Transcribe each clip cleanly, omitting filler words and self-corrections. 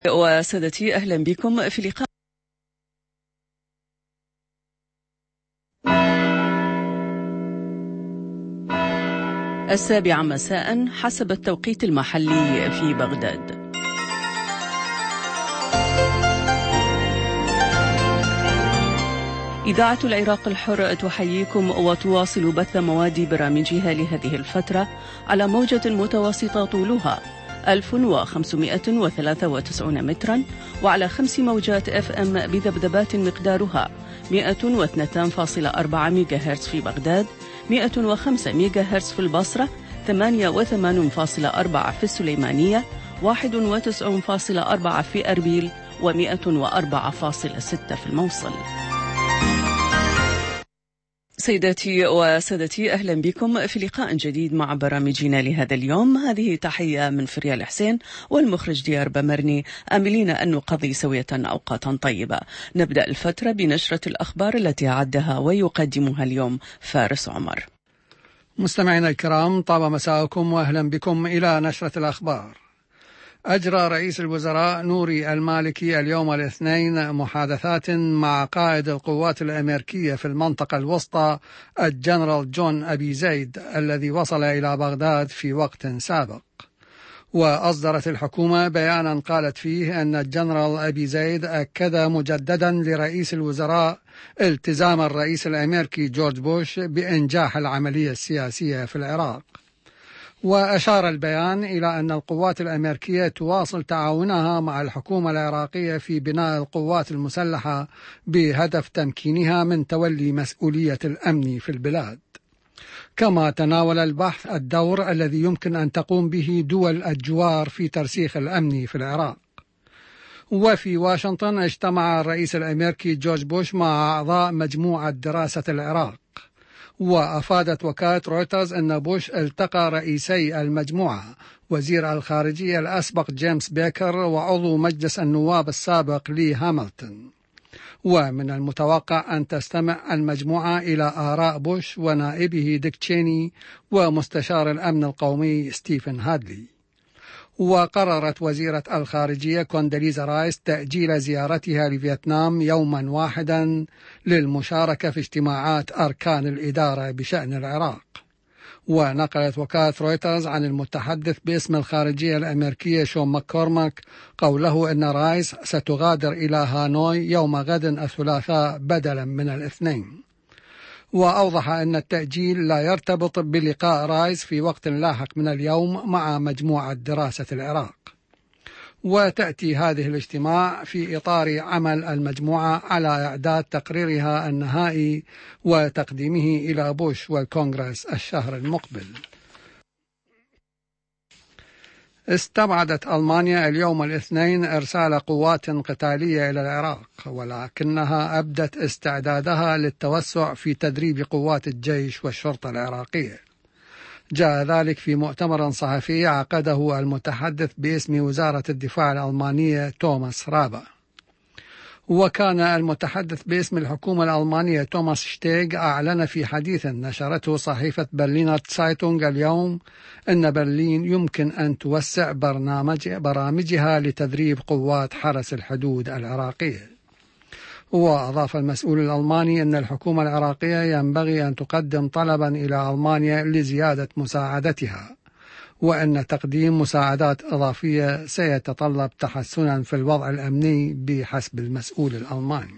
وسادتي أهلا بكم في لقاء 7 مساء حسب التوقيت المحلي في بغداد. إذاعة العراق الحر تحييكم وتواصل بث مواد برامجها لهذه الفترة على موجة متوسطة طولها 1593 مترا وعلى 5 موجات FM بذبذبات مقدارها 102.4 ميجاهرتز في بغداد، 105 ميجاهرتز في البصرة، 88.4 في السليمانية، 91.4 في أربيل، و104.6 في الموصل. سيداتي وسادتي أهلا بكم في لقاء جديد مع برامجنا لهذا اليوم. هذه تحية من فريال حسين والمخرج ديار بمرني، آملين أن نقضي سوية أوقاتا طيبة. نبدأ الفترة بنشرة الأخبار التي أعدها ويقدمها اليوم فارس عمر. مستمعينا الكرام، طاب مساءكم وأهلا بكم إلى نشرة الأخبار. أجرى رئيس الوزراء نوري المالكي اليوم الاثنين محادثات مع قائد القوات الأمريكية في المنطقة الوسطى الجنرال جون أبي زيد الذي وصل إلى بغداد في وقت سابق. وأصدرت الحكومة بيانا قالت فيه أن الجنرال أبي زيد أكد مجددا لرئيس الوزراء التزام الرئيس الأمريكي جورج بوش بإنجاح العملية السياسية في العراق. وأشار البيان إلى أن القوات الأمريكية تواصل تعاونها مع الحكومة العراقية في بناء القوات المسلحة بهدف تمكينها من تولي مسؤولية الأمن في البلاد. كما تناول البحث الدور الذي يمكن أن تقوم به دول الجوار في ترسيخ الأمن في العراق. وفي واشنطن اجتمع الرئيس الأمريكي جورج بوش مع أعضاء مجموعة دراسة العراق. وأفادت وكالة رويترز أن بوش التقى رئيسي المجموعة وزير الخارجية الأسبق جيمس بيكر وعضو مجلس النواب السابق لي هاملتون. ومن المتوقع أن تستمع المجموعة إلى آراء بوش ونائبه ديك تشيني ومستشار الأمن القومي ستيفن هادلي. وقررت وزيرة الخارجية كونداليزا رايس تأجيل زيارتها لفيتنام يوما واحدا للمشاركة في اجتماعات أركان الإدارة بشأن العراق. ونقلت وكالة رويترز عن المتحدث باسم الخارجية الأمريكية شون ماككورماك قوله أن رايس ستغادر إلى هانوي يوم غد الثلاثاء بدلا من الاثنين. وأوضح أن التأجيل لا يرتبط بلقاء رايس في وقت لاحق من اليوم مع مجموعة دراسة العراق. وتأتي هذه الاجتماع في إطار عمل المجموعة على إعداد تقريرها النهائي وتقديمه إلى بوش والكونغرس الشهر المقبل. استبعدت ألمانيا اليوم الاثنين إرسال قوات قتالية إلى العراق، ولكنها أبدت استعدادها للتوسع في تدريب قوات الجيش والشرطة العراقية. جاء ذلك في مؤتمر صحفي عقده المتحدث باسم وزارة الدفاع الألمانية توماس رابا. وكان المتحدث باسم الحكومة الألمانية توماس شتيغ أعلن في حديث نشرته صحيفة برلينر تسايتونغ اليوم أن برلين يمكن أن توسع برامجها لتدريب قوات حرس الحدود العراقية. وأضاف المسؤول الألماني أن الحكومة العراقية ينبغي أن تقدم طلبا إلى ألمانيا لزيادة مساعدتها، وأن تقديم مساعدات إضافية سيتطلب تحسنا في الوضع الأمني بحسب المسؤول الألماني.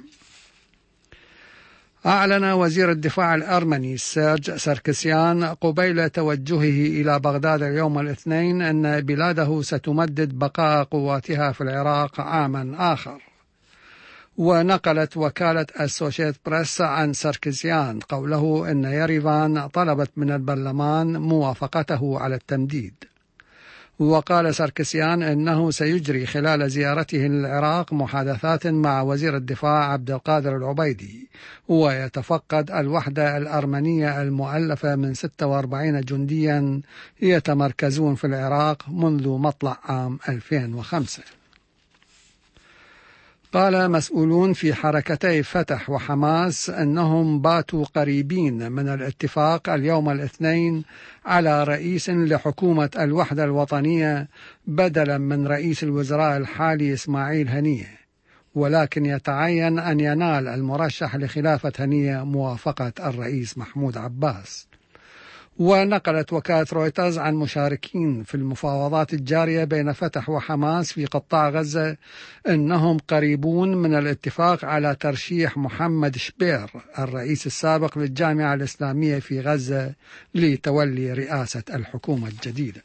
أعلن وزير الدفاع الأرمني سيرج ساركسيان قبيل توجهه إلى بغداد اليوم الاثنين أن بلاده ستمدد بقاء قواتها في العراق عاما آخر. ونقلت وكالة أسوشيت بريس عن ساركسيان قوله أن يريفان طلبت من البرلمان موافقته على التمديد. وقال ساركسيان أنه سيجري خلال زيارته للعراق محادثات مع وزير الدفاع عبد القادر العبيدي، ويتفقد الوحدة الأرمنية المؤلفة من 46 جنديا يتمركزون في العراق منذ مطلع عام 2005. قال مسؤولون في حركتي فتح وحماس أنهم باتوا قريبين من الاتفاق اليوم الاثنين على رئيس لحكومة الوحدة الوطنية بدلا من رئيس الوزراء الحالي إسماعيل هنية، ولكن يتعين أن ينال المرشح لخلافة هنية موافقة الرئيس محمود عباس. ونقلت وكالة رويترز عن مشاركين في المفاوضات الجارية بين فتح وحماس في قطاع غزة أنهم قريبون من الاتفاق على ترشيح محمد شبير الرئيس السابق للجامعة الإسلامية في غزة لتولي رئاسة الحكومة الجديدة.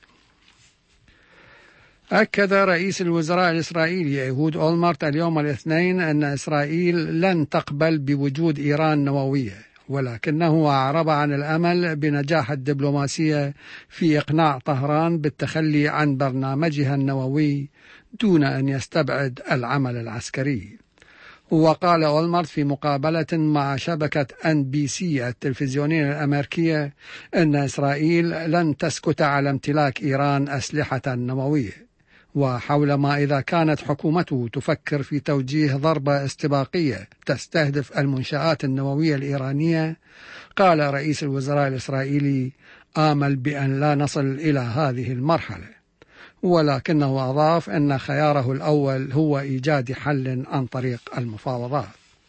أكد رئيس الوزراء الإسرائيلي إيهود أولمرت اليوم الاثنين أن إسرائيل لن تقبل بوجود إيران نووية، ولكنه أعرب عن الأمل بنجاح الدبلوماسية في إقناع طهران بالتخلي عن برنامجها النووي دون أن يستبعد العمل العسكري. وقال أولمرت في مقابلة مع شبكة NBC التلفزيونية الأمريكية أن إسرائيل لن تسكت على امتلاك إيران أسلحة نووية. وحول ما إذا كانت حكومته تفكر في توجيه ضربة استباقية تستهدف المنشآت النووية الإيرانية، قال رئيس الوزراء الإسرائيلي: آمل بأن لا نصل إلى هذه المرحلة، ولكنه أضاف أن خياره الأول هو إيجاد حل عن طريق المفاوضات.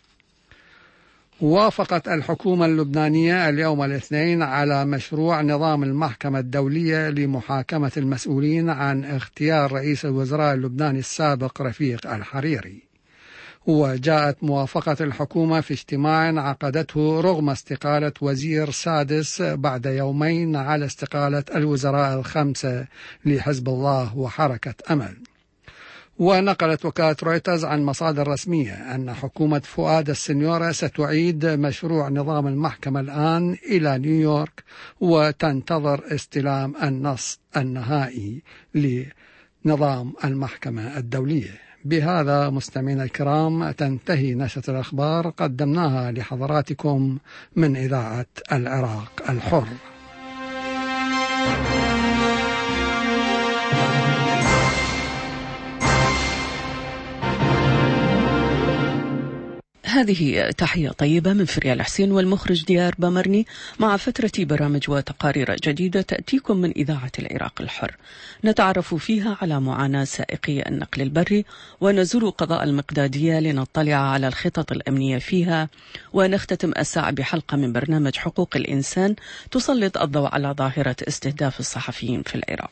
وافقت الحكومة اللبنانية اليوم الاثنين على مشروع نظام المحكمة الدولية لمحاكمة المسؤولين عن اغتيال رئيس الوزراء اللبناني السابق رفيق الحريري. وجاءت موافقة الحكومة في اجتماع عقدته رغم استقالة وزير سادس بعد يومين على استقالة الوزراء الخمسة لحزب الله وحركة أمل. ونقلت وكالة رويترز عن مصادر رسمية أن حكومة فؤاد السنيورة ستعيد مشروع نظام المحكمة الآن إلى نيويورك، وتنتظر استلام النص النهائي لنظام المحكمة الدولية. بهذا مستمعينا الكرام تنتهي نشرة الأخبار قدمناها لحضراتكم من إذاعة العراق الحر. هذه تحية طيبة من فريال حسين والمخرج ديار بامرني، مع فترة برامج وتقارير جديدة تأتيكم من إذاعة العراق الحر، نتعرف فيها على معاناة سائقي النقل البري، ونزور قضاء المقدادية لنطلع على الخطط الأمنية فيها، ونختتم الساعة بحلقة من برنامج حقوق الإنسان تسلط الضوء على ظاهرة استهداف الصحفيين في العراق.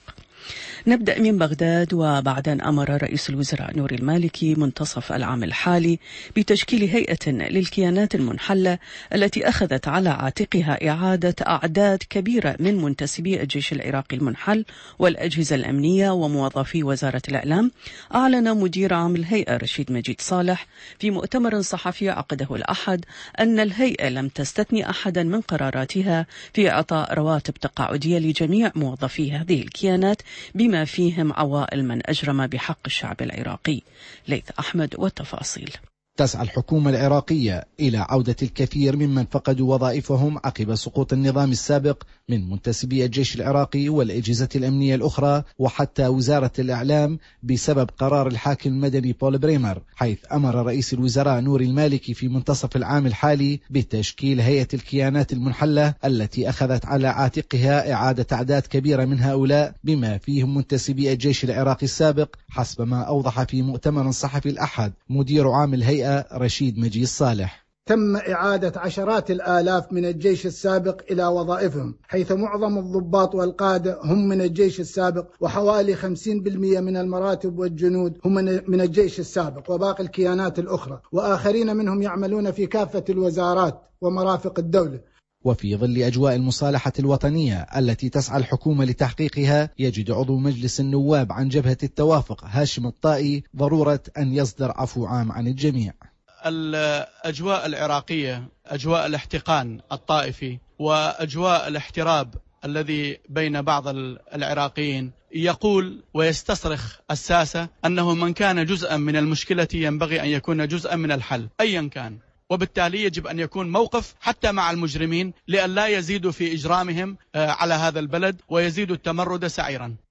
نبدأ من بغداد. وبعد أن أمر رئيس الوزراء نوري المالكي منتصف العام الحالي بتشكيل هيئة للكيانات المنحلة التي أخذت على عاتقها إعادة أعداد كبيرة من منتسبي الجيش العراقي المنحل والأجهزة الأمنية وموظفي وزارة الإعلام، أعلن مدير عام الهيئة رشيد مجيد صالح في مؤتمر صحفي عقده الأحد أن الهيئة لم تستثني أحدا من قراراتها في إعطاء رواتب تقاعدية لجميع موظفي هذه الكيانات، بما فيهم عوائل من أجرم بحق الشعب العراقي. ليث أحمد والتفاصيل. تسعى الحكومة العراقية إلى عودة الكثير ممن فقدوا وظائفهم عقب سقوط النظام السابق من منتسبي الجيش العراقي والأجهزة الأمنية الأخرى وحتى وزارة الإعلام بسبب قرار الحاكم المدني بول بريمر، حيث أمر رئيس الوزراء نوري المالكي في منتصف العام الحالي بتشكيل هيئة الكيانات المنحلة التي أخذت على عاتقها إعادة أعداد كبيرة من هؤلاء بما فيهم منتسبي الجيش العراقي السابق، حسب ما أوضح في مؤتمر صحفي الأحد مدير عام الهيئة رشيد مجيد صالح. تم إعادة عشرات الآلاف من الجيش السابق إلى وظائفهم، حيث معظم الضباط والقادة هم من الجيش السابق، وحوالي 50% من المراتب والجنود هم من الجيش السابق وباقي الكيانات الأخرى، وآخرين منهم يعملون في كافة الوزارات ومرافق الدولة. وفي ظل أجواء المصالحة الوطنية التي تسعى الحكومة لتحقيقها، يجد عضو مجلس النواب عن جبهة التوافق هاشم الطائي ضرورة أن يصدر عفو عام عن الجميع. الأجواء العراقية أجواء الاحتقان الطائفي وأجواء الاحتراب الذي بين بعض العراقيين يقول ويستصرخ الساسة أنه من كان جزءا من المشكلة ينبغي أن يكون جزءا من الحل أيا كان، وبالتالي يجب أن يكون موقف حتى مع المجرمين لأن لا يزيدوا في إجرامهم على هذا البلد ويزيدوا التمرد سعيرا.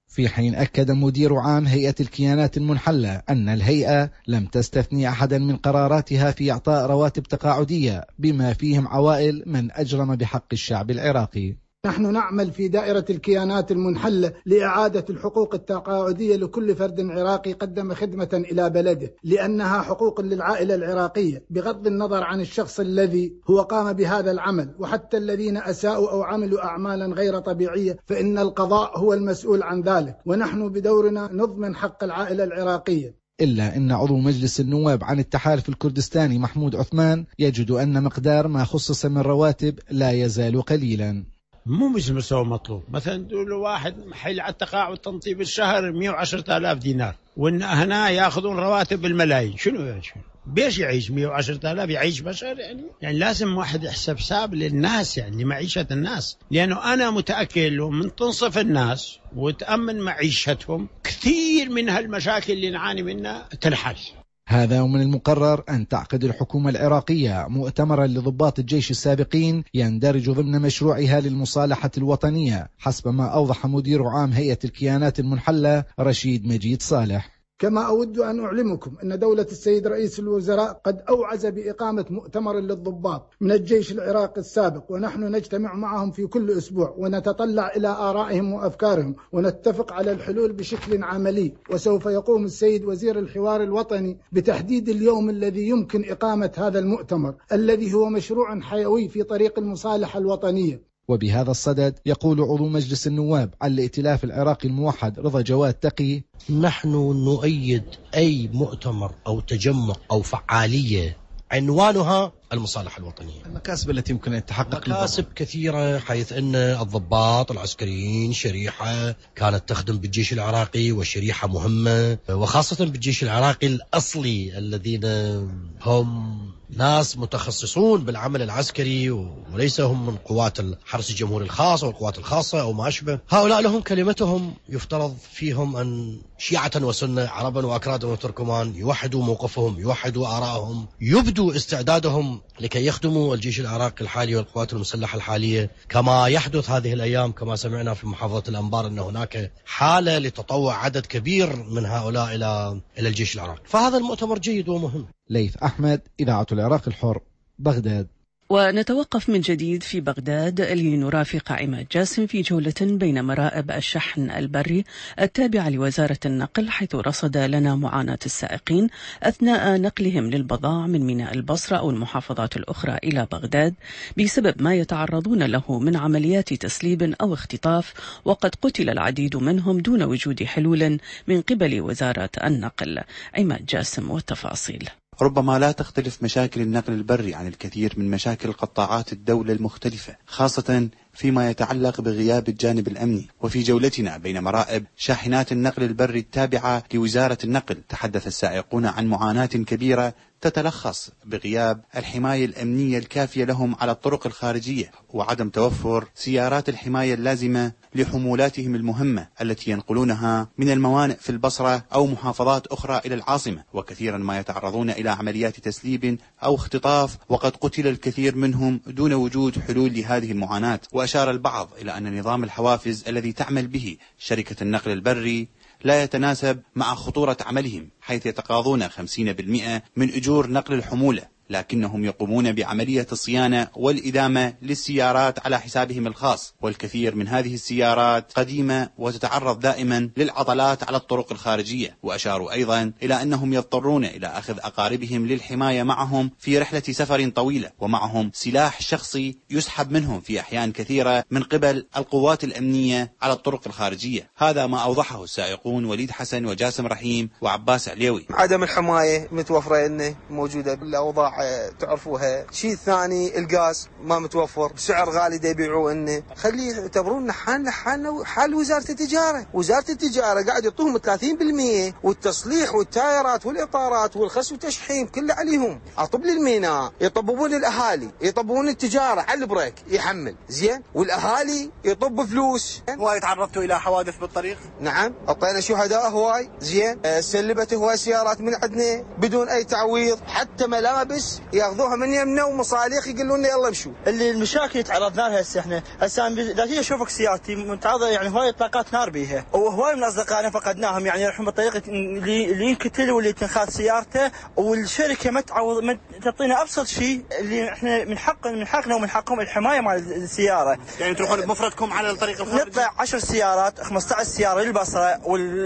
في حين أكد مدير عام هيئة الكيانات المنحلة أن الهيئة لم تستثني أحدا من قراراتها في إعطاء رواتب تقاعدية بما فيهم عوائل من أجرم بحق الشعب العراقي. نحن نعمل في دائرة الكيانات المنحلة لإعادة الحقوق التقاعدية لكل فرد عراقي قدم خدمة إلى بلده، لأنها حقوق للعائلة العراقية بغض النظر عن الشخص الذي هو قام بهذا العمل، وحتى الذين أساءوا أو عملوا أعمالا غير طبيعية فإن القضاء هو المسؤول عن ذلك، ونحن بدورنا نضمن حق العائلة العراقية. إلا أن عضو مجلس النواب عن التحالف الكردستاني محمود عثمان يجد أن مقدار ما خصص من رواتب لا يزال قليلا. مو مثل مستوى مطلوب. مثلا تقول له واحد محل على التقاعد تنطيب الشهر 110,000 دينار، وإن هنا يأخذون رواتب بالملايين. شنو بيش يعيش 110,000 يعيش بشر؟ يعني لازم واحد يحسب حساب للناس، يعني لمعيشة الناس، لأنه أنا متأكد لو من تنصف الناس وتأمن معيشتهم كثير من هالمشاكل اللي نعاني منها تنحل. هذا ومن المقرر أن تعقد الحكومة العراقية مؤتمرا لضباط الجيش السابقين يندرج ضمن مشروعها للمصالحة الوطنية، حسب ما أوضح مدير عام هيئة الكيانات المنحلة رشيد مجيد صالح. كما أود أن أعلمكم أن دولة السيد رئيس الوزراء قد أوعز بإقامة مؤتمر للضباط من الجيش العراقي السابق، ونحن نجتمع معهم في كل أسبوع ونتطلع إلى آرائهم وأفكارهم ونتفق على الحلول بشكل عملي. وسوف يقوم السيد وزير الحوار الوطني بتحديد اليوم الذي يمكن إقامة هذا المؤتمر الذي هو مشروع حيوي في طريق المصالحة الوطنية. وبهذا الصدد يقول عضو مجلس النواب على الائتلاف العراقي الموحد رضا جواد تقي: نحن نؤيد أي مؤتمر أو تجمع أو فعالية عنوانها المصالحة الوطنية. المكاسب التي يمكن أن تحقق مكاسب كثيرة، حيث أن الضباط العسكريين شريحة كانت تخدم بالجيش العراقي وشريحة مهمة، وخاصة بالجيش العراقي الأصلي الذين هم ناس متخصصون بالعمل العسكري وليس هم من قوات الحرس الجمهوري الخاص أو القوات الخاصة أو ما أشبه. هؤلاء لهم كلمتهم، يفترض فيهم أن شيعة وسنة، عربا وأكرادا وتركمان يوحدوا موقفهم، يوحدوا آرائهم، يبدوا استعدادهم لكي يخدموا الجيش العراقي الحالي والقوات المسلحة الحالية، كما يحدث هذه الأيام كما سمعنا في محافظة الأنبار أن هناك حالة لتطوع عدد كبير من هؤلاء إلى الجيش العراقي. فهذا المؤتمر جيد ومهم. ليث أحمد، إذاعة العراق الحر، بغداد. ونتوقف من جديد في بغداد لنرافق عماد جاسم في جولة بين مرائب الشحن البري التابعة لوزارة النقل، حيث رصد لنا معاناة السائقين أثناء نقلهم للبضائع من ميناء البصرة أو المحافظات الأخرى إلى بغداد بسبب ما يتعرضون له من عمليات تسليب أو اختطاف، وقد قتل العديد منهم دون وجود حلول من قبل وزارة النقل. عماد جاسم والتفاصيل. ربما لا تختلف مشاكل النقل البري عن الكثير من مشاكل قطاعات الدولة المختلفة، خاصة فيما يتعلق بغياب الجانب الأمني. وفي جولتنا بين مرائب شاحنات النقل البري التابعة لوزارة النقل تحدث السائقون عن معاناة كبيرة تتلخص بغياب الحماية الأمنية الكافية لهم على الطرق الخارجية، وعدم توفر سيارات الحماية اللازمة لحمولاتهم المهمة التي ينقلونها من الموانئ في البصرة أو محافظات أخرى إلى العاصمة، وكثيرا ما يتعرضون إلى عمليات تسليب أو اختطاف، وقد قتل الكثير منهم دون وجود حلول لهذه المعاناة. وأشار البعض إلى أن نظام الحوافز الذي تعمل به شركة النقل البري لا يتناسب مع خطورة عملهم، حيث يتقاضون 50% من أجور نقل الحمولة، لكنهم يقومون بعملية الصيانة والإدامة للسيارات على حسابهم الخاص، والكثير من هذه السيارات قديمة وتتعرض دائما للعطلات على الطرق الخارجية. وأشاروا أيضا إلى أنهم يضطرون إلى أخذ أقاربهم للحماية معهم في رحلة سفر طويلة، ومعهم سلاح شخصي يسحب منهم في أحيان كثيرة من قبل القوات الأمنية على الطرق الخارجية. هذا ما أوضحه السائقون وليد حسن وجاسم رحيم وعباس عليوي. عدم الحماية متوفرة إنه موجودة بالأوضاع تعرفوها. شيء ثاني الغاز ما متوفر بسعر غالي دا يبيعوه، انه خليه يعتبرون حالنا حال وزارة التجارة. وزارة التجارة قاعد يعطوهم 30%، والتصليح والتايرات والإطارات والخس والتشحيم كله عليهم. اطب للميناء يطببون الاهالي، يطببون التجارة على البريك يحمل زين، والاهالي يطب فلوس. هواي تعرضتوا الى حوادث بالطريق؟ نعم، اعطينا شهداء هواي زين، سلبت هواي سيارات من عندنا بدون اي تعويض، حتى ملابس فلوس ياخذوها من يمنا ومصالح يقولون لنا يلا امشوا. اللي المشاكل تعرضنا لها هسه احنا اذا تيجي اشوفك سيارتي متعرضه يعني هواي اطلاقات نار بيها، وهواي من اصدقائنا فقدناهم يعني يروحون بطريقه اللي ينقتل واللي تنخاذ سيارته، والشركه ما تعطينا ابسط شيء اللي احنا من حقنا ومن حقهم الحمايه مال السياره. يعني تروحون بمفردكم على الطريق الخارجي؟ نطلع 10 سيارات 15 سياره للبصره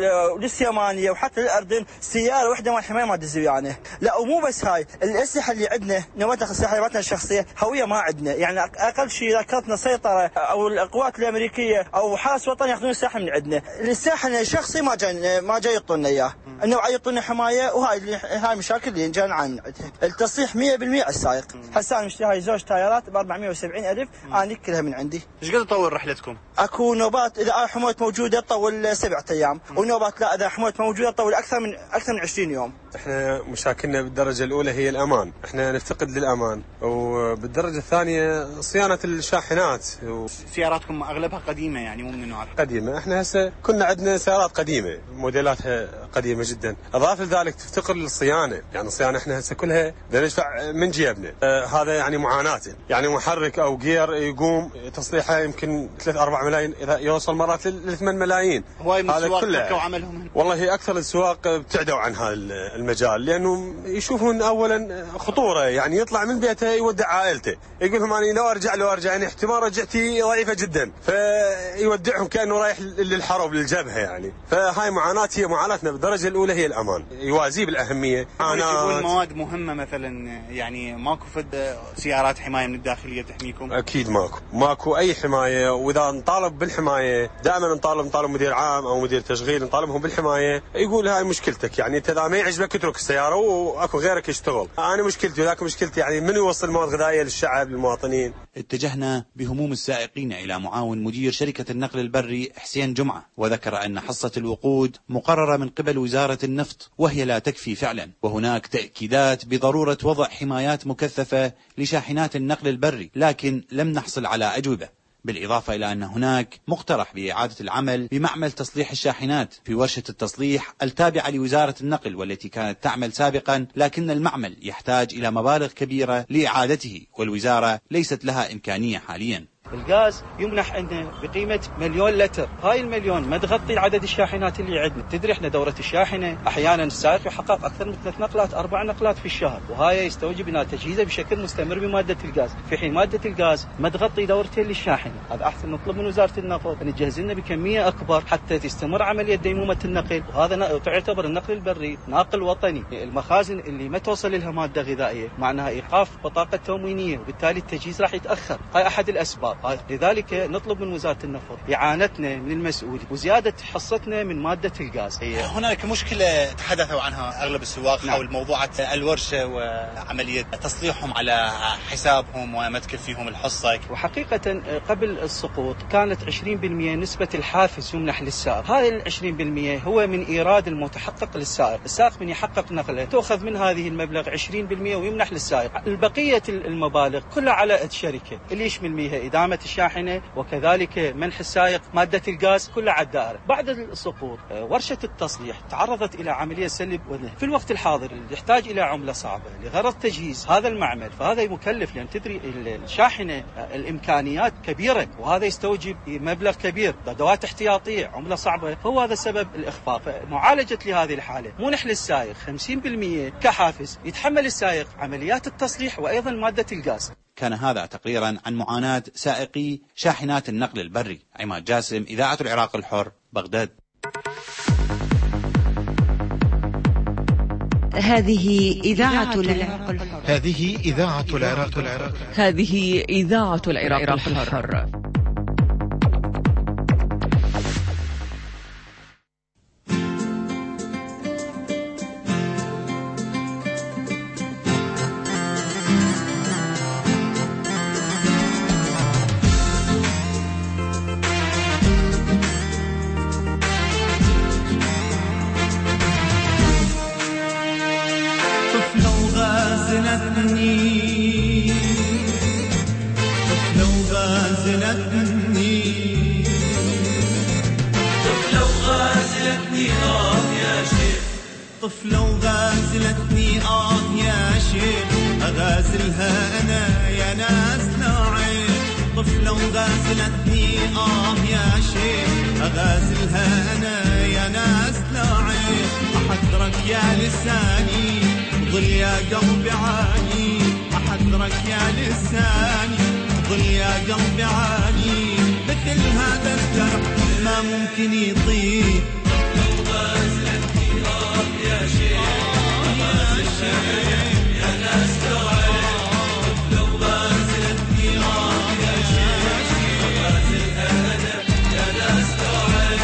وللسيمانيه وحتى للاردن، سياره واحده مال حمايه مال الزويانه. لا ومو بس هاي الاسلحه اللي عندنا نواتنا سلاحنا الشخصيه هويه ما عندنا، يعني اقل شيء اذا كانت سيطره او القوات الامريكيه او حرس وطني ياخذون السلاح من عندنا. السلاح الشخصي ما جاي يعطونا اياه، انه يعطونا حمايه، وهاي المشاكل اللي جانا عندها. التصليح 100% على السائق. هسه انا مشتري هاي زوج تايرات ب 470,000 انا كلها من عندي. ايش قد تطول رحلتكم؟ اكو نوبات اذا حموله موجوده تطول 7 ايام، ونوبات لا اذا حموله موجوده تطول اكثر من 20 يوم. احنا مشاكلنا بالدرجه الاولى هي الامان، احنا نفتقد للامان، وبالدرجه الثانيه صيانه الشاحنات. سياراتكم اغلبها قديمه يعني مو من النوع قديمه، احنا هسه كنا عندنا سيارات قديمه موديلاتها قديمه جدا، اضافه لذلك تفتقر للصيانه، يعني الصيانه احنا هسه كلها بدنا ندفع من جيبنا. هذا يعني معاناه، يعني محرك او جير يقوم تصليحه يمكن 3-4 ملايين، اذا يوصل مرات ل 8 ملايين. هواي من السواق تركوا عملهم؟ والله اكثر السواق ابتعدوا عن هذا المجال، لانه يشوفون اولا خطوره، يعني يطلع من بيته يودع عائلته، يقول لهم انا لو ارجع يعني احتمال رجعتي ضعيفه جدا، فيودعهم كانه رايح للحرب للجبهه يعني. فهاي معاناه، هي معاناتنا بالدرجه الاولى هي الامان، يوازيه بالاهميه. يجيبون مواد مهمه مثلا، يعني ماكو فد سيارات حمايه من الداخليه تحميكم؟ اكيد ماكو اي حمايه، واذا نطالب بالحمايه دائما نطالب مدير عام او مدير تشغيل، نطالبهم بالحمايه، يقول هاي مشكلتك، يعني انت اذا ما يعجبك اترك السياره واكو غيرك يشتغل. انا مشكلتي وذاك مشكلتي، يعني من يوصل مواد غذائيه للشعب للمواطنين. اتجهنا بهموم السائقين إلى معاون مدير شركة النقل البري حسين جمعة، وذكر أن حصة الوقود مقررة من قبل وزارة النفط وهي لا تكفي فعلا، وهناك تأكيدات بضرورة وضع حمايات مكثفة لشاحنات النقل البري، لكن لم نحصل على أجوبة. بالإضافة إلى أن هناك مقترح بإعادة العمل بمعمل تصليح الشاحنات في ورشة التصليح التابعة لوزارة النقل والتي كانت تعمل سابقا، لكن المعمل يحتاج إلى مبالغ كبيرة لإعادته، والوزارة ليست لها إمكانية حاليا. الغاز يمنح عندنا بقيمة 1,000,000 لتر، هاي 1,000,000 ما تغطي عدد الشاحنات اللي عندنا. تدري احنا دورة الشاحنة احيانا السائق يحقق اكثر من 3 نقلات 4 نقلات في الشهر، وهي يستوجب انها تجهيزها بشكل مستمر بمادة الغاز، في حين مادة الغاز ما تغطي دورتين للشاحنة. هذا احسن نطلب من وزارة النفط ان تجهز لنا بكمية اكبر حتى تستمر عملية ديمومة النقل، وهذا تعتبر النقل البري ناقل وطني. المخازن اللي ما توصل لها مادة غذائية معناها ايقاف بطاقة تموينية، وبالتالي التجهيز راح يتأخر. هاي احد الاسباب. لذلك نطلب من وزارة النفط إعانتنا من المسؤول وزيادة حصتنا من مادة الغاز. هناك مشكلة تحدثوا عنها أغلب السواق حول موضوع الورشة وعملية تصليحهم على حسابهم وما تكفيهم الحصة. وحقيقة قبل السقوط كانت 20% نسبة الحافز يمنح للسائق، هذا 20% هو من إيراد المتحقق للسائق. السائق من يحقق نقله تأخذ من هذه المبلغ 20% ويمنح للسائق. البقية المبالغ كلها على الشركة اللي يشمل بها إدامة الشاحنة وكذلك منح السائق مادة الغاز كلها على الدائرة. بعد السقوط ورشة التصليح تعرضت إلى عملية سلب وذهب. في الوقت الحاضر يحتاج إلى عملة صعبة لغرض تجهيز هذا المعمل، فهذا مكلف، لأن تدري الشاحنة الإمكانيات كبيرة وهذا يستوجب مبلغ كبير، أدوات احتياطية، عملة صعبة، هو هذا سبب الإخفاق. معالجة لهذه الحالة منح للسائق 50% كحافز يتحمل السائق عمليات التصليح وأيضا مادة الغاز. كان هذا تقريرا عن معاناة سائقي شاحنات النقل البري. عماد جاسم، إذاعة العراق الحر، بغداد. هذه إذاعة العراق الحر. هذه إذاعة العراق الحر. هذه إذاعة العراق الحر. طفلة وغازلتني يا شيخ أغازلها أنا يا ناس نوعين طفلة وغازلتني يا شيخ أغازلها أنا يا ناس نوعين أحذرك يا لساني ظل يا قلبي عاني أحذرك يا لساني ظل يا قلبي عاني مثل هذا الجرح ما ممكن يطيب لو غازلتني يا شيخ يا ناس توعي لو غازلتني يا شيخ غازلها أنا يا ناس توعي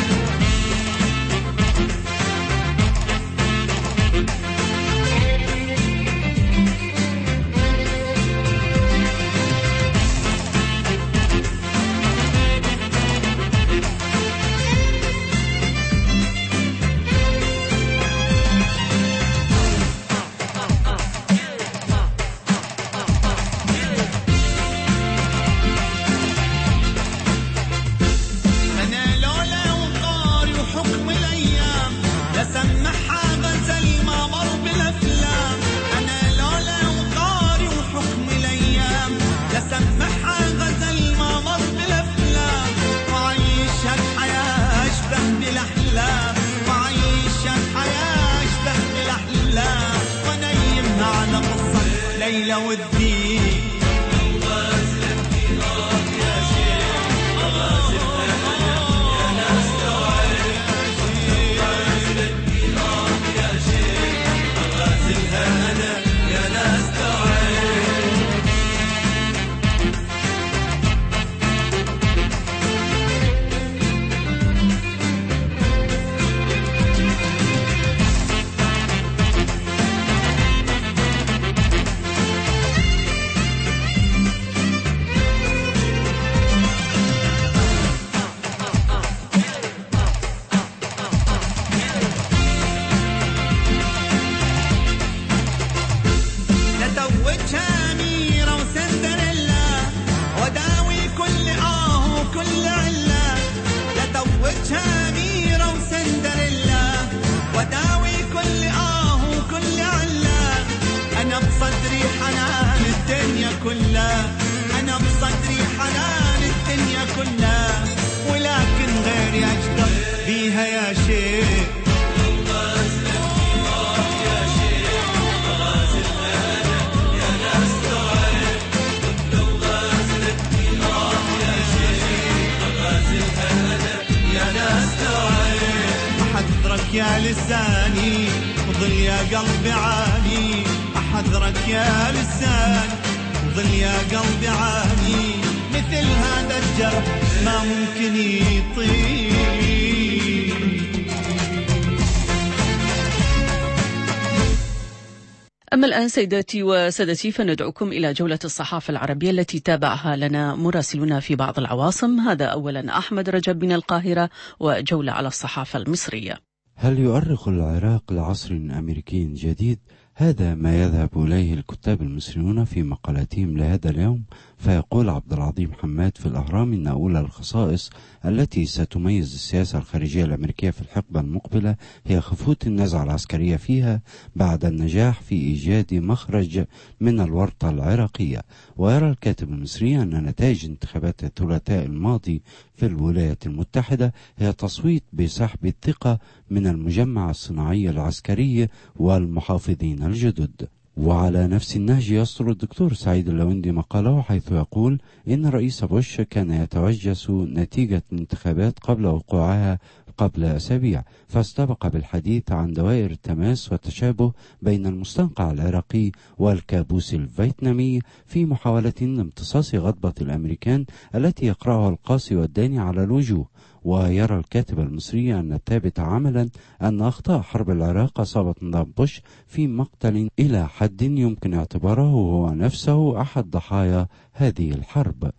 ليلى والدين لو غازلتني يا شيخ غازلها يا ناس توعي غازلتني يا شيخ غازلها أنا يا ناس توعي أنا بصدري حنان الدنيا كلها ولكن غيري أجدر بيها يا شيخ لو غازلتني يا شيخ غازلها أنا يا ناس توعي لو غازلتني يا شيخ غازلها أنا يا ناس توعي أحذرك يا لساني ظل يا قلبي عاني أحذرك يا لساني ظل يا قلبي عاني مثل هذا الجرح ما ممكن يطيب. أما الآن سيداتي وسادتي فندعوكم إلى جولة الصحافة العربية التي تابعها لنا مراسلنا في بعض العواصم. هذا أولا أحمد رجب من القاهرة وجولة على الصحافة المصرية. هل يؤرخ العراق لعصر أمريكي جديد؟ هذا ما يذهب إليه الكتاب المصريون في مقالاتهم لهذا اليوم. فيقول عبد العظيم حماد في الأهرام إن أولى الخصائص التي ستميز السياسة الخارجية الأمريكية في الحقبة المقبلة هي خفوة النزعة العسكرية فيها بعد النجاح في إيجاد مخرج من الورطة العراقية. ويرى الكاتب المصري أن نتائج انتخابات الثلاثاء الماضي في الولايات المتحدة هي تصويت بسحب الثقة من المجمع الصناعي العسكري والمحافظين الجدد. وعلى نفس النهج يسطر الدكتور سعيد اللوندي مقاله حيث يقول إن رئيس بوش كان يتوجس نتيجة الانتخابات قبل وقوعها قبل أسابيع، فاستبق بالحديث عن دوائر التماس والتشابه بين المستنقع العراقي والكابوس الفيتنامي في محاولة لامتصاص غضبة الأمريكان التي يقرأها القاسي والداني على الوجوه. ويرى الكاتب المصري أن الثابت عملا أن أخطاء حرب العراق أصابت نظام بوش في مقتل إلى حد يمكن اعتباره هو نفسه أحد ضحايا هذه الحرب.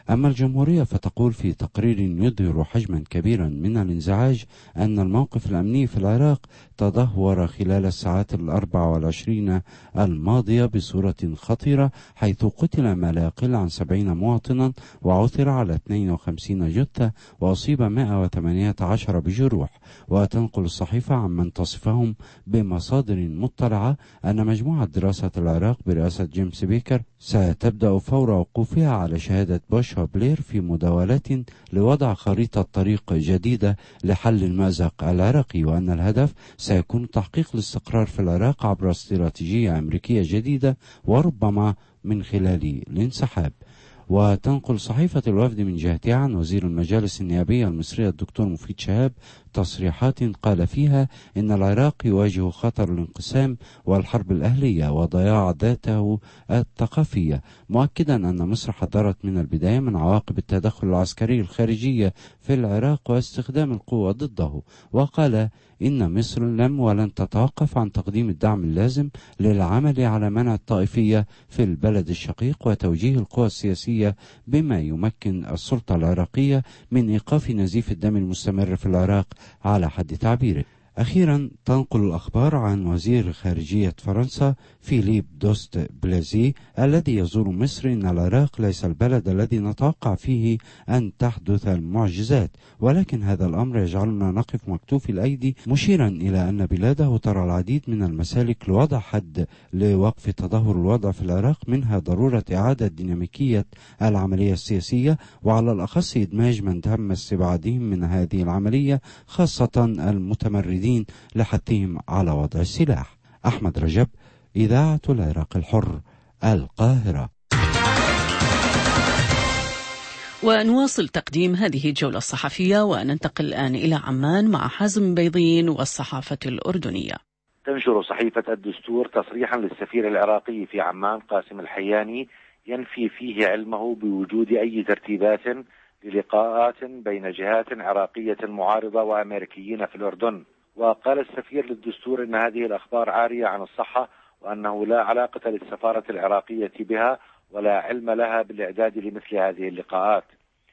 أما الجمهورية فتقول في تقرير يظهر حجما كبيرا من الانزعاج أن الموقف الأمني في العراق تدهور خلال الساعات 24 الماضية بصورة خطيرة، حيث قتل ما لا يقل عن 70 مواطنا وعثر على 52 جثة وأصيب 118 بجروح. وتنقل الصحيفة عمن تصفهم بمصادر مطلعة أن مجموعة دراسة العراق برئاسة جيمس بيكر ستبدأ فور وقوفها على شهادة بوش وبلير في مداولات لوضع خريطة طريق جديدة لحل المأزق العراقي، وأن الهدف سيكون تحقيق الاستقرار في العراق عبر استراتيجية أمريكية جديدة وربما من خلال الانسحاب. وتنقل صحيفة الوفد من جهتها عن وزير المجالس النيابية المصرية الدكتور مفيد شهاب تصريحات قال فيها إن العراق يواجه خطر الانقسام والحرب الأهلية وضياع ذاته الثقافية، مؤكدا أن مصر حذرت من البداية من عواقب التدخل العسكري الخارجي في العراق واستخدام القوة ضده. وقال إن مصر لم ولن تتوقف عن تقديم الدعم اللازم للعمل على منع الطائفية في البلد الشقيق وتوجيه القوى السياسية بما يمكن السلطة العراقية من إيقاف نزيف الدم المستمر في العراق على حد تعبيره. أخيرا تنقل الأخبار عن وزير خارجية فرنسا فيليب دوست بلازي الذي يزور مصر إن العراق ليس البلد الذي نتوقع فيه أن تحدث المعجزات، ولكن هذا الأمر يجعلنا نقف مكتوفي الأيدي، مشيرا إلى أن بلاده ترى العديد من المسالك لوضع حد لوقف تدهور الوضع في العراق، منها ضرورة إعادة ديناميكية العملية السياسية، وعلى الأخص إدماج من تم استبعادهم من هذه العملية خاصة المتمردين لحثهم على وضع السلاح. أحمد رجب، إذاعة العراق الحر، القاهرة. ونواصل تقديم هذه الجولة الصحفية وننتقل الآن إلى عمان مع حازم بيضين والصحافة الأردنية. تنشر صحيفة الدستور تصريحا للسفير العراقي في عمان قاسم الحياني ينفي فيه علمه بوجود أي ترتيبات للقاءات بين جهات عراقية معارضة وأمريكيين في الأردن. وقال السفير للدستور إن هذه الأخبار عارية عن الصحة، وأنه لا علاقة للسفارة العراقية بها ولا علم لها بالإعداد لمثل هذه اللقاءات.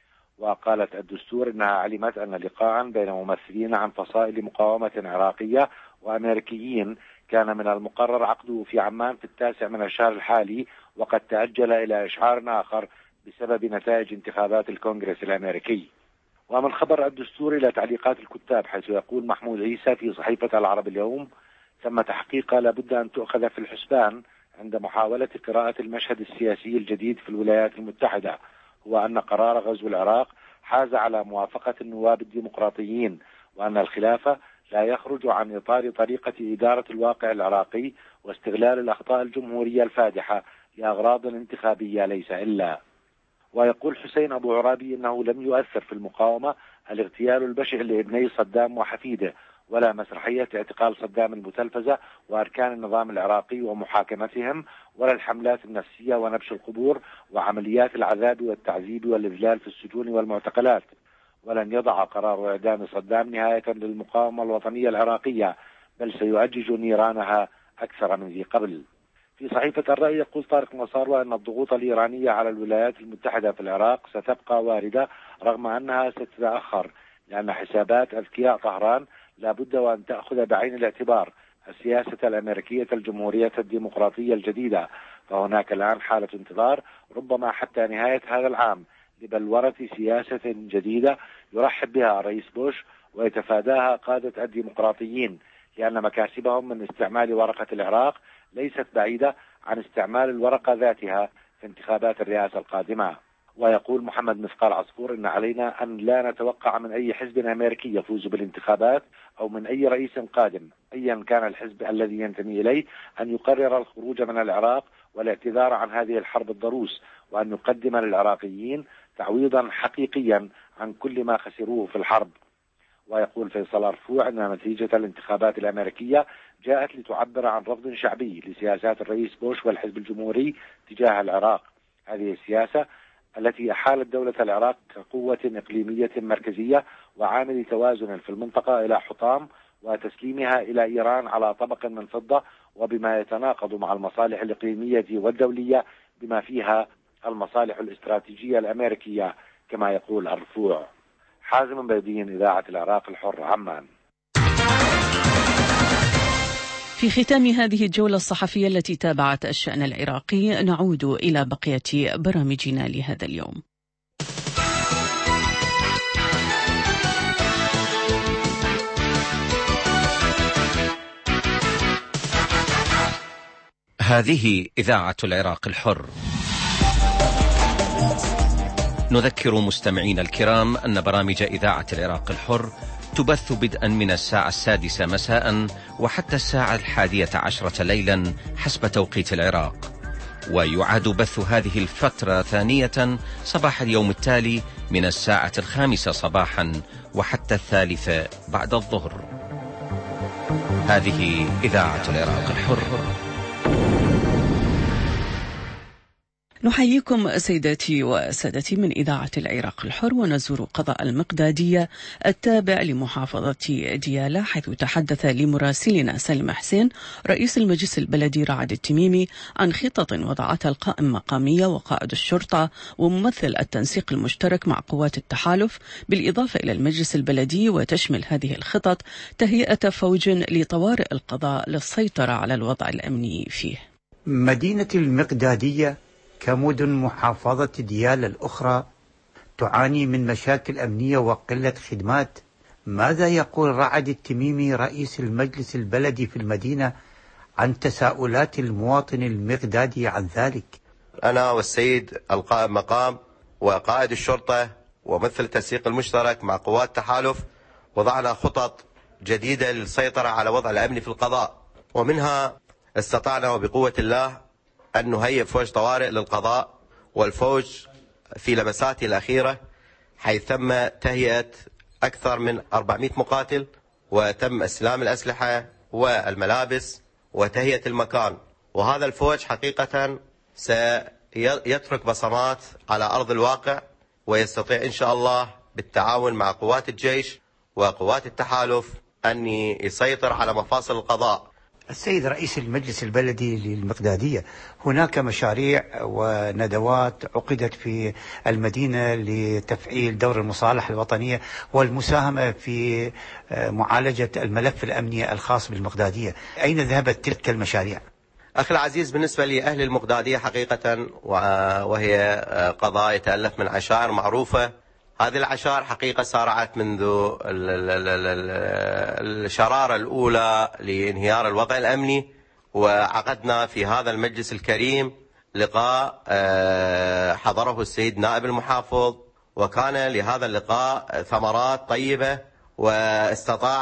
وقالت الدستور إنها علمت أن لقاء بين ممثلين عن فصائل مقاومة عراقية وأمريكيين كان من المقرر عقده في عمان في 9 من الشهر الحالي، وقد تأجل إلى إشعار آخر بسبب نتائج انتخابات الكونغرس الأمريكي. ومن خبر الدستور إلى تعليقات الكتاب، حيث يقول محمود عيسى في صحيفة العرب اليوم: ثم تحقيق لابد أن تؤخذ في الحسبان عند محاولة قراءة المشهد السياسي الجديد في الولايات المتحدة، هو أن قرار غزو العراق حاز على موافقة النواب الديمقراطيين، وأن الخلافة لا يخرج عن إطار طريقة إدارة الواقع العراقي واستغلال الأخطاء الجمهورية الفادحة لأغراض انتخابية ليس إلا. ويقول حسين أبو عرابي إنه لم يؤثر في المقاومة الاغتيال البشع لابني صدام وحفيده، ولا مسرحية اعتقال صدام المتلفزة وأركان النظام العراقي ومحاكمتهم، ولا الحملات النفسية ونبش القبور وعمليات العذاب والتعذيب والإذلال في السجون والمعتقلات. ولن يضع قرار إعدام صدام نهاية للمقاومة الوطنية العراقية، بل سيؤجج نيرانها أكثر من ذي قبل. في صحيفة الرأي يقول طارق مصاروة أن الضغوط الإيرانية على الولايات المتحدة في العراق ستبقى واردة رغم أنها ستتأخر، لأن حسابات أذكياء طهران لا بد وأن تأخذ بعين الاعتبار السياسة الأمريكية الجمهورية الديمقراطية الجديدة. فهناك الآن حالة انتظار ربما حتى نهاية هذا العام لبلورة سياسة جديدة يرحب بها رئيس بوش ويتفاداها قادة الديمقراطيين، لأن مكاسبهم من استعمال ورقة العراق ليست بعيدة عن استعمال الورقة ذاتها في انتخابات الرئاسة القادمة. ويقول محمد مثقال عصفور إن علينا أن لا نتوقع من أي حزب أمريكي يفوز بالانتخابات أو من أي رئيس قادم أيا كان الحزب الذي ينتمي إليه أن يقرر الخروج من العراق والاعتذار عن هذه الحرب الضروس، وأن يقدم للعراقيين تعويضا حقيقيا عن كل ما خسروه في الحرب. ويقول فيصل أرفوع أن نتيجة الانتخابات الأمريكية جاءت لتعبر عن رفض شعبي لسياسات الرئيس بوش والحزب الجمهوري تجاه العراق. هذه السياسة التي أحالت دولة العراق كقوة إقليمية مركزية وعامل توازن في المنطقة إلى حطام، وتسليمها إلى إيران على طبق من فضة، وبما يتناقض مع المصالح الإقليمية والدولية بما فيها المصالح الاستراتيجية الأمريكية كما يقول الرفوع. حازم بدين، إذاعة العراق الحر، عمان. في ختام هذه الجولة الصحفية التي تابعت الشأن العراقي نعود إلى بقية برامجنا لهذا اليوم. هذه إذاعة العراق الحر. نذكر مستمعين الكرام أن برامج إذاعة العراق الحر تبث بدءا من الساعة 6 مساء وحتى الساعة 11 ليلا حسب توقيت العراق، ويعاد بث هذه الفترة ثانية صباح اليوم التالي من الساعة 5 صباحا وحتى 3 بعد الظهر. هذه إذاعة العراق الحر. نحييكم سيداتي وسادتي من إذاعة العراق الحر، ونزور قضاء المقدادية التابع لمحافظة ديالى، حيث تحدث لمراسلنا سلمى حسين رئيس المجلس البلدي رعد التميمي عن خطط وضعتها القائم مقامية وقائد الشرطة وممثل التنسيق المشترك مع قوات التحالف، بالإضافة إلى المجلس البلدي، وتشمل هذه الخطط تهيئة فوج لطوارئ القضاء للسيطرة على الوضع الأمني فيه. مدينة المقدادية كمدن محافظة ديالى الأخرى تعاني من مشاكل أمنية وقلة خدمات. ماذا يقول رعد التميمي رئيس المجلس البلدي في المدينة عن تساؤلات المواطن المقدادي عن ذلك؟ أنا والسيد القائم مقام وقائد الشرطة ومثل التنسيق المشترك مع قوات التحالف وضعنا خطط جديدة للسيطرة على وضع الأمن في القضاء، ومنها استطعنا وبقوة الله أن نهيئ فوج طوارئ للقضاء، والفوج في لمساته الأخيرة حيث تم تهيئة أكثر من 400 مقاتل، وتم استلام الأسلحة والملابس وتهيئة المكان. وهذا الفوج حقيقة سيترك بصمات على أرض الواقع، ويستطيع إن شاء الله بالتعاون مع قوات الجيش وقوات التحالف أن يسيطر على مفاصل القضاء. السيد رئيس المجلس البلدي للمقدادية، هناك مشاريع وندوات عقدت في المدينة لتفعيل دور المصالحة الوطنية والمساهمة في معالجة الملف الأمني الخاص بالمقدادية، أين ذهبت تلك المشاريع؟ أخي العزيز، بالنسبة لأهل المقدادية حقيقة وهي قضاء يتألف من عشائر معروفة، هذه العشائر حقيقة سارعت منذ الشرارة الأولى لانهيار الوضع الأمني، وعقدنا في هذا المجلس الكريم لقاء حضره السيد نائب المحافظ، وكان لهذا اللقاء ثمرات طيبة، واستطاع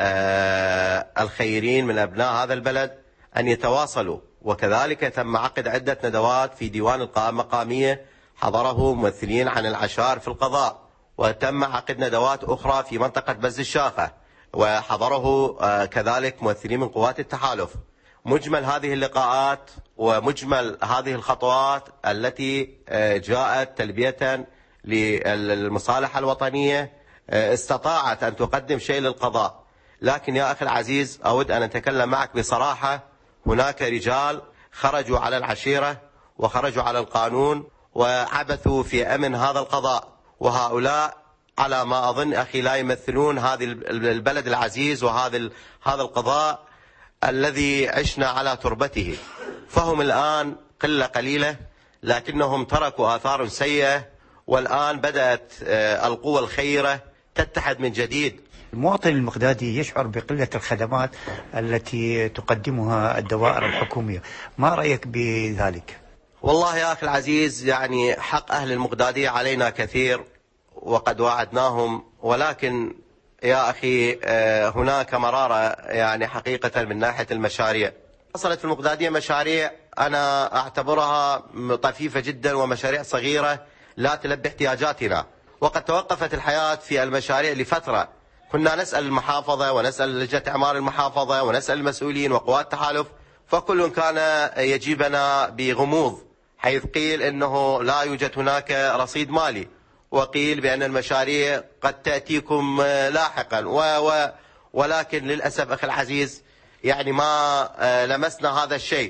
الخيرين من أبناء هذا البلد أن يتواصلوا. وكذلك تم عقد عدة ندوات في ديوان القائمة المقامية حضره ممثلين عن العشائر في القضاء، وتم عقد ندوات أخرى في منطقة بز الشاخة وحضره كذلك ممثلين من قوات التحالف. مجمل هذه اللقاءات ومجمل هذه الخطوات التي جاءت تلبية للمصالحة الوطنية استطاعت أن تقدم شيء للقضاء. لكن يا أخي العزيز، أود أن أتكلم معك بصراحة، هناك رجال خرجوا على العشيرة وخرجوا على القانون وعبثوا في أمن هذا القضاء، وهؤلاء على ما أظن أخي لا يمثلون هذه البلد العزيز وهذا القضاء الذي عشنا على تربته. فهم الآن قلة قليلة، لكنهم تركوا آثار سيئة، والآن بدأت القوى الخيرة تتحد من جديد. المواطن المقدادي يشعر بقلة الخدمات التي تقدمها الدوائر الحكومية، ما رأيك بذلك؟ والله يا أخي العزيز، يعني حق أهل المقدادية علينا كثير وقد وعدناهم، ولكن يا أخي هناك مرارة يعني حقيقة من ناحية المشاريع. حصلت في المقدادية مشاريع أنا أعتبرها طفيفة جدا ومشاريع صغيرة لا تلبي احتياجاتنا، وقد توقفت الحياة في المشاريع لفترة. كنا نسأل المحافظة ونسأل لجنة إعمار المحافظة ونسأل المسؤولين وقوات التحالف، فكل كان يجيبنا بغموض، حيث قيل أنه لا يوجد هناك رصيد مالي، وقيل بأن المشاريع قد تأتيكم لاحقا، ولكن للأسف أخي العزيز يعني ما لمسنا هذا الشيء.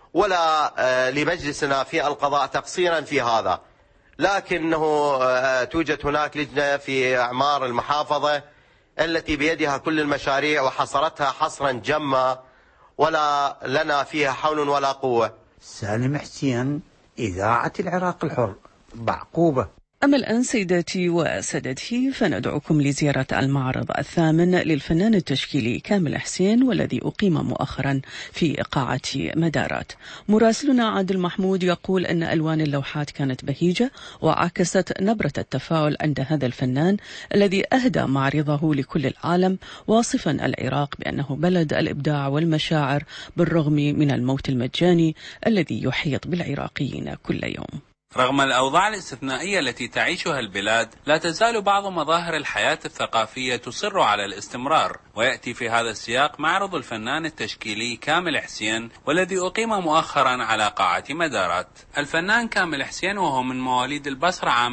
ولا لمجلسنا في القضاء تقصيرا في هذا، لكنه توجد هناك لجنة في إعمار المحافظة التي بيدها كل المشاريع وحصرتها حصرا جما ولا لنا فيها حول ولا قوة. سالم حسين، إذاعة العراق الحر، بعقوبة. أما الآن سيداتي وسادتي فندعوكم لزيارة المعرض الثامن للفنان التشكيلي كامل حسين، والذي أقيم مؤخرا في قاعة مدارات. مراسلنا عادل محمود يقول أن ألوان اللوحات كانت بهيجة وعكست نبرة التفاعل عند هذا الفنان الذي أهدى معرضه لكل العالم، واصفا العراق بأنه بلد الإبداع والمشاعر بالرغم من الموت المجاني الذي يحيط بالعراقيين كل يوم. رغم الأوضاع الاستثنائية التي تعيشها البلاد، لا تزال بعض مظاهر الحياة الثقافية تصر على الاستمرار، ويأتي في هذا السياق معرض الفنان التشكيلي كامل حسين، والذي أقيم مؤخرا على قاعة مدارات. الفنان كامل حسين وهو من مواليد البصرة عام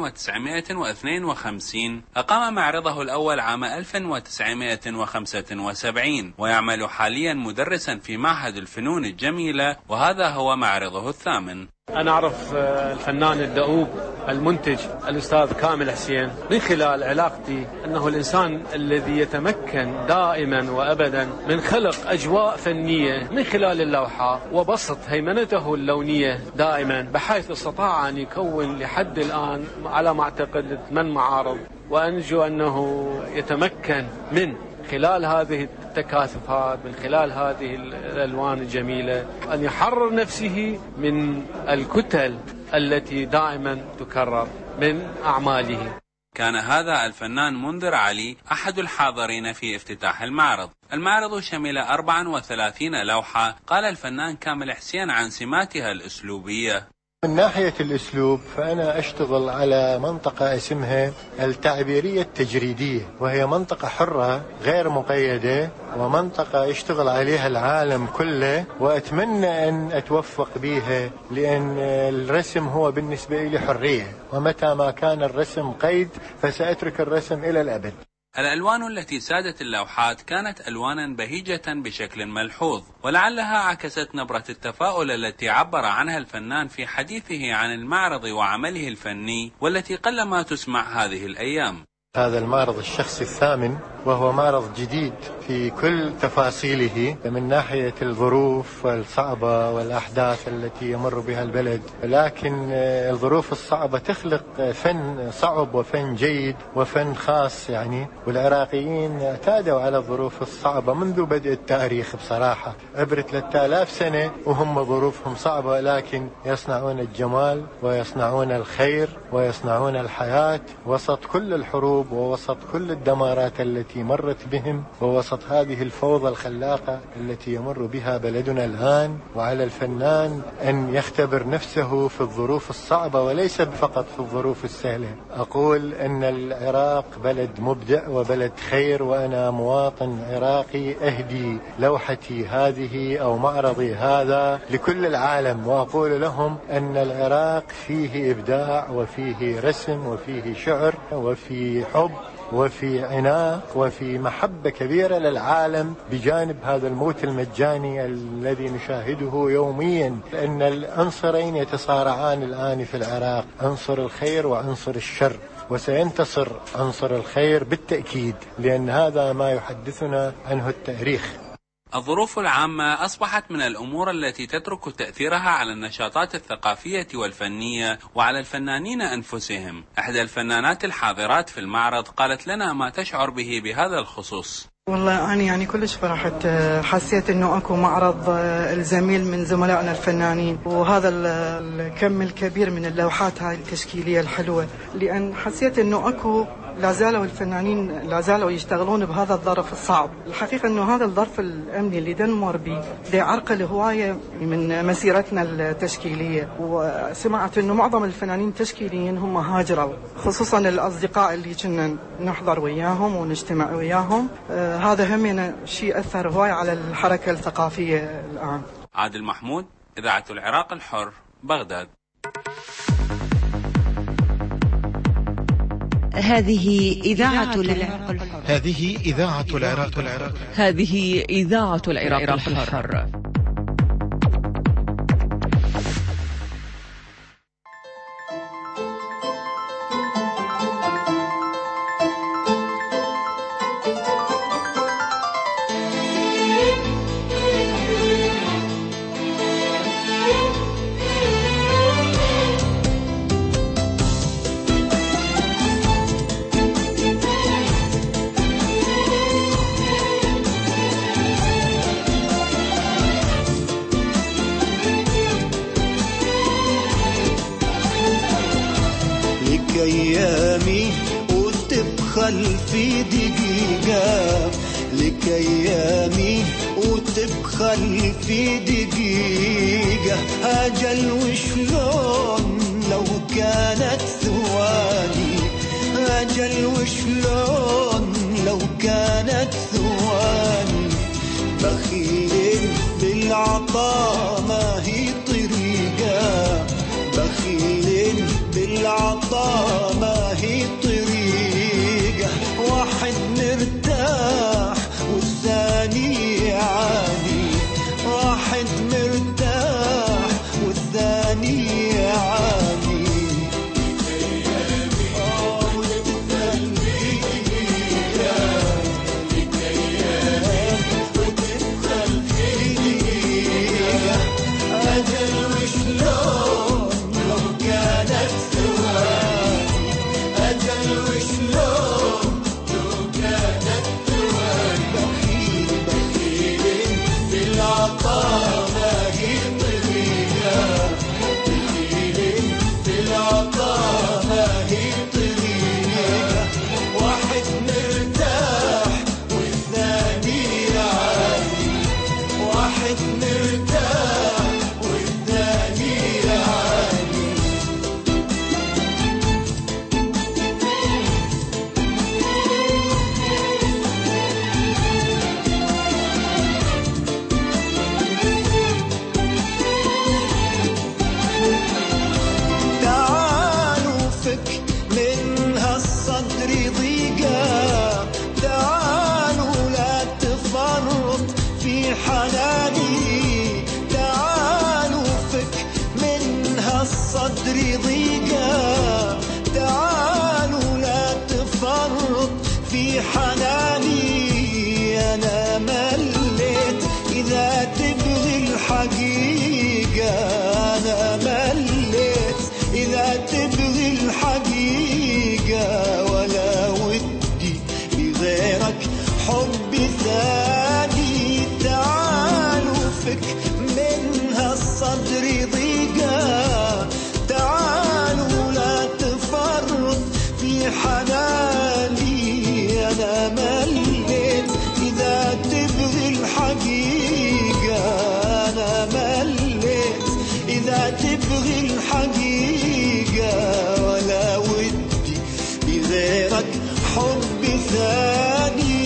1952 أقام معرضه الأول عام 1975، ويعمل حاليا مدرسا في معهد الفنون الجميلة، وهذا هو معرضه الثامن. أنا أعرف الفنان الدؤوب المنتج الأستاذ كامل حسين من خلال علاقتي أنه الإنسان الذي يتمكن دائما وأبدا من خلق أجواء فنية من خلال اللوحة وبسط هيمنته اللونية دائما، بحيث استطاع أن يكون لحد الآن على ما أعتقد 8 معارض، وأنجو أنه يتمكن من خلال هذه التكاثفات، من خلال هذه الألوان الجميلة، أن يحرر نفسه من الكتل التي دائما تكرر من أعماله. كان هذا الفنان منذر علي أحد الحاضرين في افتتاح المعرض. المعرض شمل 34 لوحة. قال الفنان كامل حسين عن سماتها الأسلوبية: من ناحية الأسلوب فأنا أشتغل على منطقة اسمها التعبيرية التجريدية، وهي منطقة حرة غير مقيدة، ومنطقة يشتغل عليها العالم كله، وأتمنى أن أتوفق بها، لأن الرسم هو بالنسبة لي حرية، ومتى ما كان الرسم قيد فسأترك الرسم إلى الأبد. الألوان التي سادت اللوحات كانت ألوانا بهيجة بشكل ملحوظ، ولعلها عكست نبرة التفاؤل التي عبر عنها الفنان في حديثه عن المعرض وعمله الفني، والتي قلما تسمع هذه الأيام. هذا المعرض الشخصي الثامن، وهو معرض جديد في كل تفاصيله، من ناحية الظروف الصعبة والأحداث التي يمر بها البلد، لكن الظروف الصعبة تخلق فن صعب وفن جيد وفن خاص يعني، والعراقيين اعتادوا على الظروف الصعبة منذ بدء التاريخ. بصراحة عبر 3000 سنة وهم ظروفهم صعبة، لكن يصنعون الجمال ويصنعون الخير ويصنعون الحياة وسط كل الحروب ووسط كل الدمارات التي مرت بهم، ووسط هذه الفوضى الخلاقة التي يمر بها بلدنا الآن. وعلى الفنان أن يختبر نفسه في الظروف الصعبة وليس فقط في الظروف السهلة. أقول أن العراق بلد مبدع وبلد خير، وأنا مواطن عراقي أهدي لوحتي هذه أو معرضي هذا لكل العالم، وأقول لهم أن العراق فيه إبداع وفيه رسم وفيه شعر وفي حب وفي عناق وفي محبة كبيرة للعالم، بجانب هذا الموت المجاني الذي نشاهده يوميا. لأن العنصرين يتصارعان الآن في العراق، عنصر الخير وعنصر الشر، وسينتصر عنصر الخير بالتأكيد، لأن هذا ما يحدثنا عنه التاريخ. الظروف العامة أصبحت من الأمور التي تترك تأثيرها على النشاطات الثقافية والفنية وعلى الفنانين أنفسهم. إحدى الفنانات الحاضرات في المعرض قالت لنا ما تشعر به بهذا الخصوص. والله أنا يعني كلش فرحت، حسيت إنه أكو معرض الزميل من زملائنا الفنانين، وهذا الكم الكبير من اللوحات هاي التشكيلية الحلوة، لأن حسيت إنه أكو لازالوا الفنانين لازالوا يشتغلون بهذا الظرف الصعب. الحقيقة إنه هذا الظرف الأمني اللي دنمر به يعرقل هواية من مسيرتنا التشكيلية، وسمعت إنه معظم الفنانين التشكيليين هم هاجروا، خصوصا الأصدقاء اللي كنا نحضر وياهم ونجتمع وياهم. هذا همنا شيء أثر هواية على الحركة الثقافية الآن. عادل محمود، إذاعة العراق الحر، بغداد. هذه إذاعة العراق الحر. هذه إذاعة العراق الحر. هذه إذاعة العراق الحر. لك أيامي وتبخل في دقيقة، لك أيامي وتبخل في دقيقة. أجل وشلون لو كانت ثواني، أجل وشلون لو كانت ثواني. بخيل بالعطاء ما هي طريقة، بخيل بالعطاء ما هي طريقة. واحد مرتاح والثاني يعاني، واحد مرتاح والثاني يعاني. صدري ضيقة، تعالوا لا تفرط في حناني. أنا مليت إذا تبغي الحقيقة، أنا مليت إذا تبغي الحقيقة. ولا ودي بغيرك حب ثاني. تعالوا فك من هالصدر ضيقة، تعالوا لا تفرط في حناني. أنا مليت إذا تبغي الحقيقة، أنا مليت إذا تبغي الحقيقة. ولا ودي بغيرك حب ثاني.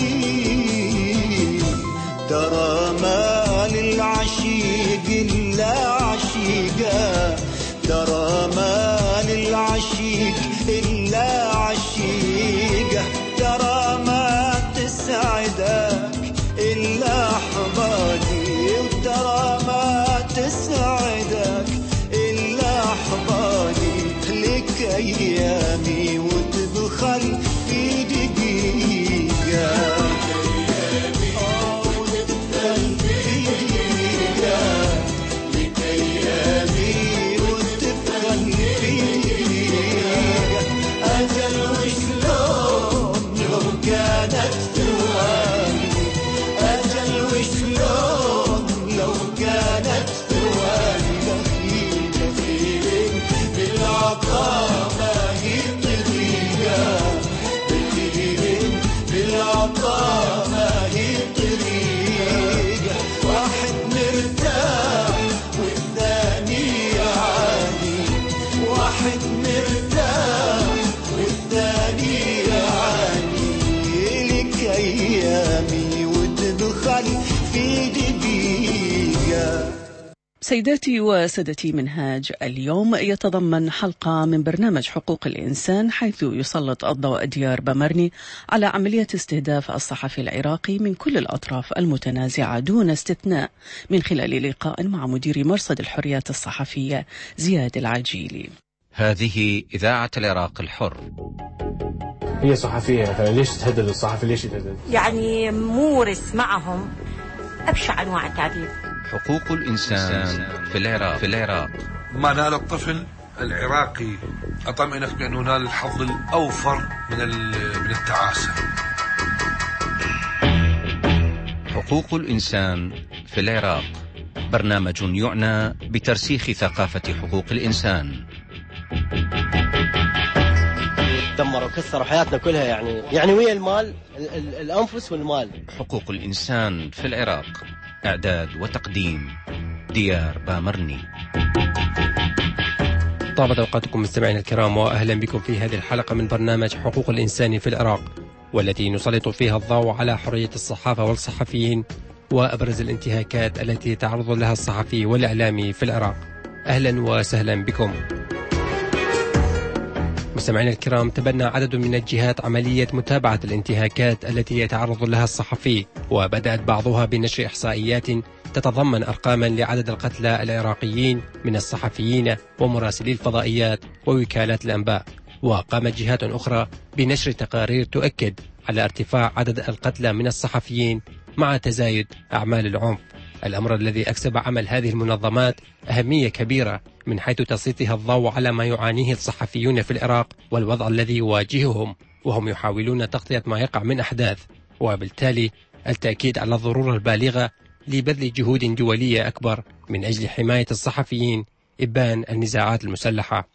ترى ما للعشيق إلا عشيقة، ترى ما للعشيق إلا عشيقة. ترى ما تسعدك إلا أحبابي، وترى ما تسعدك إلا أحبابي. لك أيامي وتبخل في دقيقة، سيداتي وسادتي، منهاج اليوم يتضمن حلقة من برنامج حقوق الإنسان، حيث يسلط الضوء ديار بمرني على عملية استهداف الصحفي العراقي من كل الأطراف المتنازعة دون استثناء، من خلال لقاء مع مدير مرصد الحريات الصحفية زياد العجيلي. هذه إذاعة العراق الحر. هي صحفية مثلا، ليش تهدد الصحفي؟ ليش يتهدد؟ يعني مورس معهم أبشع أنواع التعذيب. حقوق الإنسان في العراق. ما نال الطفل العراقي أطمئنك بأنه نال الحظ الأوفر من التعاسة. حقوق الإنسان في العراق، برنامج يعنى بترسيخ ثقافة حقوق الإنسان. دمروا وكسروا حياتنا كلها، يعني ويا المال، الأنفس والمال. حقوق الإنسان في العراق، إعداد وتقديم ديار بامرني. طابت أوقاتكم مستمعينا الكرام، وأهلا بكم في هذه الحلقة من برنامج حقوق الإنسان في العراق، والتي نسلط فيها الضوء على حرية الصحافة والصحفيين وأبرز الانتهاكات التي يتعرض لها الصحفي والإعلامي في العراق. أهلا وسهلا بكم مستمعينا الكرام. تبنى عدد من الجهات عملية متابعة الانتهاكات التي يتعرض لها الصحفي، وبدأت بعضها بنشر إحصائيات تتضمن أرقاما لعدد القتلى العراقيين من الصحفيين ومراسلي الفضائيات ووكالات الأنباء، وقامت جهات أخرى بنشر تقارير تؤكد على ارتفاع عدد القتلى من الصحفيين مع تزايد أعمال العنف، الأمر الذي أكسب عمل هذه المنظمات أهمية كبيرة من حيث تسليطها الضوء على ما يعانيه الصحفيون في العراق والوضع الذي يواجههم وهم يحاولون تغطية ما يقع من أحداث، وبالتالي التأكيد على الضرورة البالغة لبذل جهود دولية أكبر من أجل حماية الصحفيين إبان النزاعات المسلحة.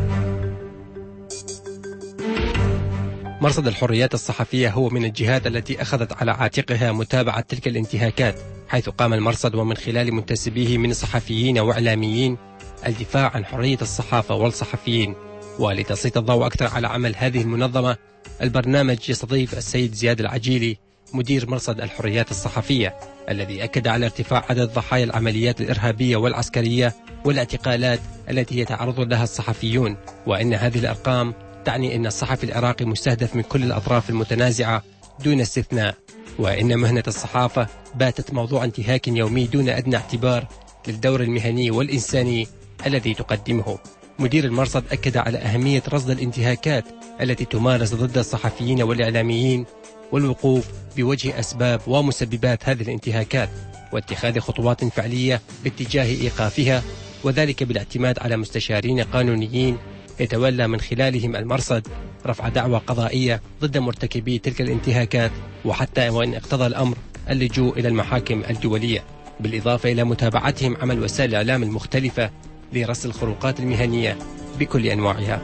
مرصد الحريات الصحفية هو من الجهات التي أخذت على عاتقها متابعة تلك الانتهاكات، حيث قام المرصد ومن خلال منتسبيه من صحفيين وإعلاميين الدفاع عن حرية الصحافة والصحفيين. ولتسليط الضوء أكثر على عمل هذه المنظمة، البرنامج يستضيف السيد زياد العجيلي مدير مرصد الحريات الصحفية، الذي أكد على ارتفاع عدد ضحايا العمليات الإرهابية والعسكرية والاعتقالات التي يتعرض لها الصحفيون، وإن هذه الأرقام تعني أن الصحفي العراقي مستهدف من كل الأطراف المتنازعة دون استثناء، وإن مهنة الصحافة باتت موضوع انتهاك يومي دون أدنى اعتبار للدور المهني والإنساني الذي تقدمه. مدير المرصد أكد على أهمية رصد الانتهاكات التي تمارس ضد الصحفيين والإعلاميين، والوقوف بوجه أسباب ومسببات هذه الانتهاكات، واتخاذ خطوات فعلية باتجاه إيقافها، وذلك بالاعتماد على مستشارين قانونيين يتولى من خلالهم المرصد رفع دعوى قضائية ضد مرتكبي تلك الانتهاكات، وحتى وإن اقتضى الأمر اللجوء إلى المحاكم الدولية، بالإضافة إلى متابعتهم عمل وسائل الإعلام المختلفة لرصد الخروقات المهنية بكل أنواعها.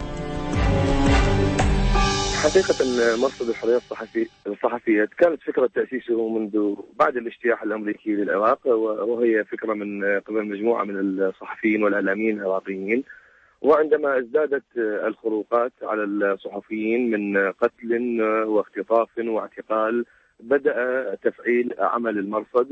حقيقة مرصد الحرية الصحفية كانت فكرة تأسيسه منذ بعد الاجتياح الأمريكي للعراق، وهي فكرة من قبل مجموعة من الصحفيين والإعلاميين العراقيين، وعندما ازدادت الخروقات على الصحفيين من قتل واختطاف واعتقال، بدأ تفعيل عمل المرصد،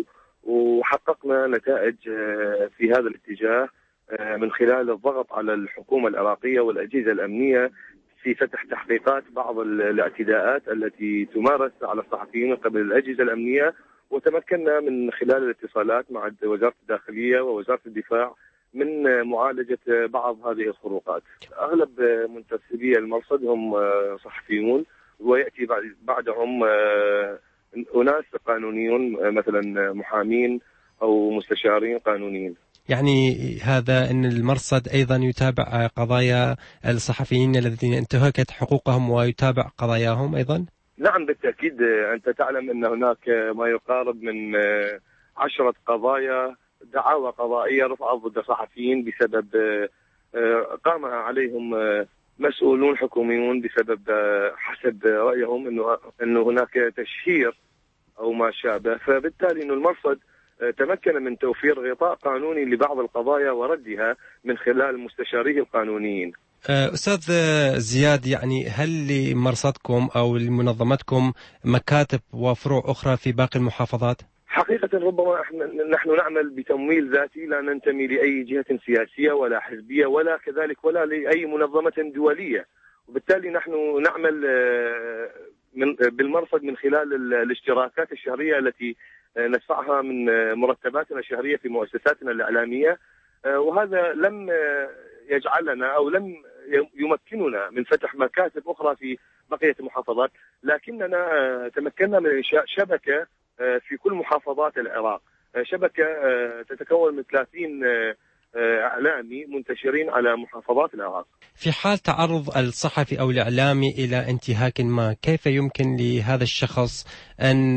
وحققنا نتائج في هذا الاتجاه من خلال الضغط على الحكومة العراقية والأجهزة الأمنية في فتح تحقيقات بعض الاعتداءات التي تمارس على الصحفيين من قبل الأجهزة الأمنية، وتمكنا من خلال الاتصالات مع وزارة الداخلية ووزارة الدفاع من معالجة بعض هذه الخروقات. أغلب منتسبي المرصد هم صحفيون، ويأتي بعدهم أناس قانونيون مثلا محامين أو مستشارين قانونيين. يعني هذا أن المرصد أيضا يتابع قضايا الصحفيين الذين انتهكت حقوقهم ويتابع قضاياهم أيضا؟ نعم بالتأكيد. أنت تعلم أن هناك ما يقارب من 10 قضايا دعاوى قضائية رفعت ضد صحفيين بسبب قام عليهم مسؤولون حكوميون بسبب حسب رأيهم أنه هناك تشهير أو ما شابه، فبالتالي أن المرصد تمكن من توفير غطاء قانوني لبعض القضايا وردها من خلال مستشاريه القانونيين. أستاذ زياد، يعني هل لمرصدكم أو لمنظمتكم مكاتب وفروع أخرى في باقي المحافظات؟ حقيقة ربما نحن نعمل بتمويل ذاتي، لا ننتمي لأي جهة سياسية ولا حزبية ولا كذلك ولا لأي منظمة دولية، وبالتالي نحن نعمل بالمرصد من خلال الاشتراكات الشهرية التي ندفعها من مرتباتنا الشهرية في مؤسساتنا الإعلامية، وهذا لم يجعلنا أو لم يمكننا من فتح مكاتب أخرى في بقية المحافظات، لكننا تمكنا من إنشاء شبكة في كل محافظات العراق، شبكة تتكون من 30 إعلامي منتشرين على محافظات العراق. في حال تعرض الصحفي أو الإعلامي إلى انتهاك ما، كيف يمكن لهذا الشخص أن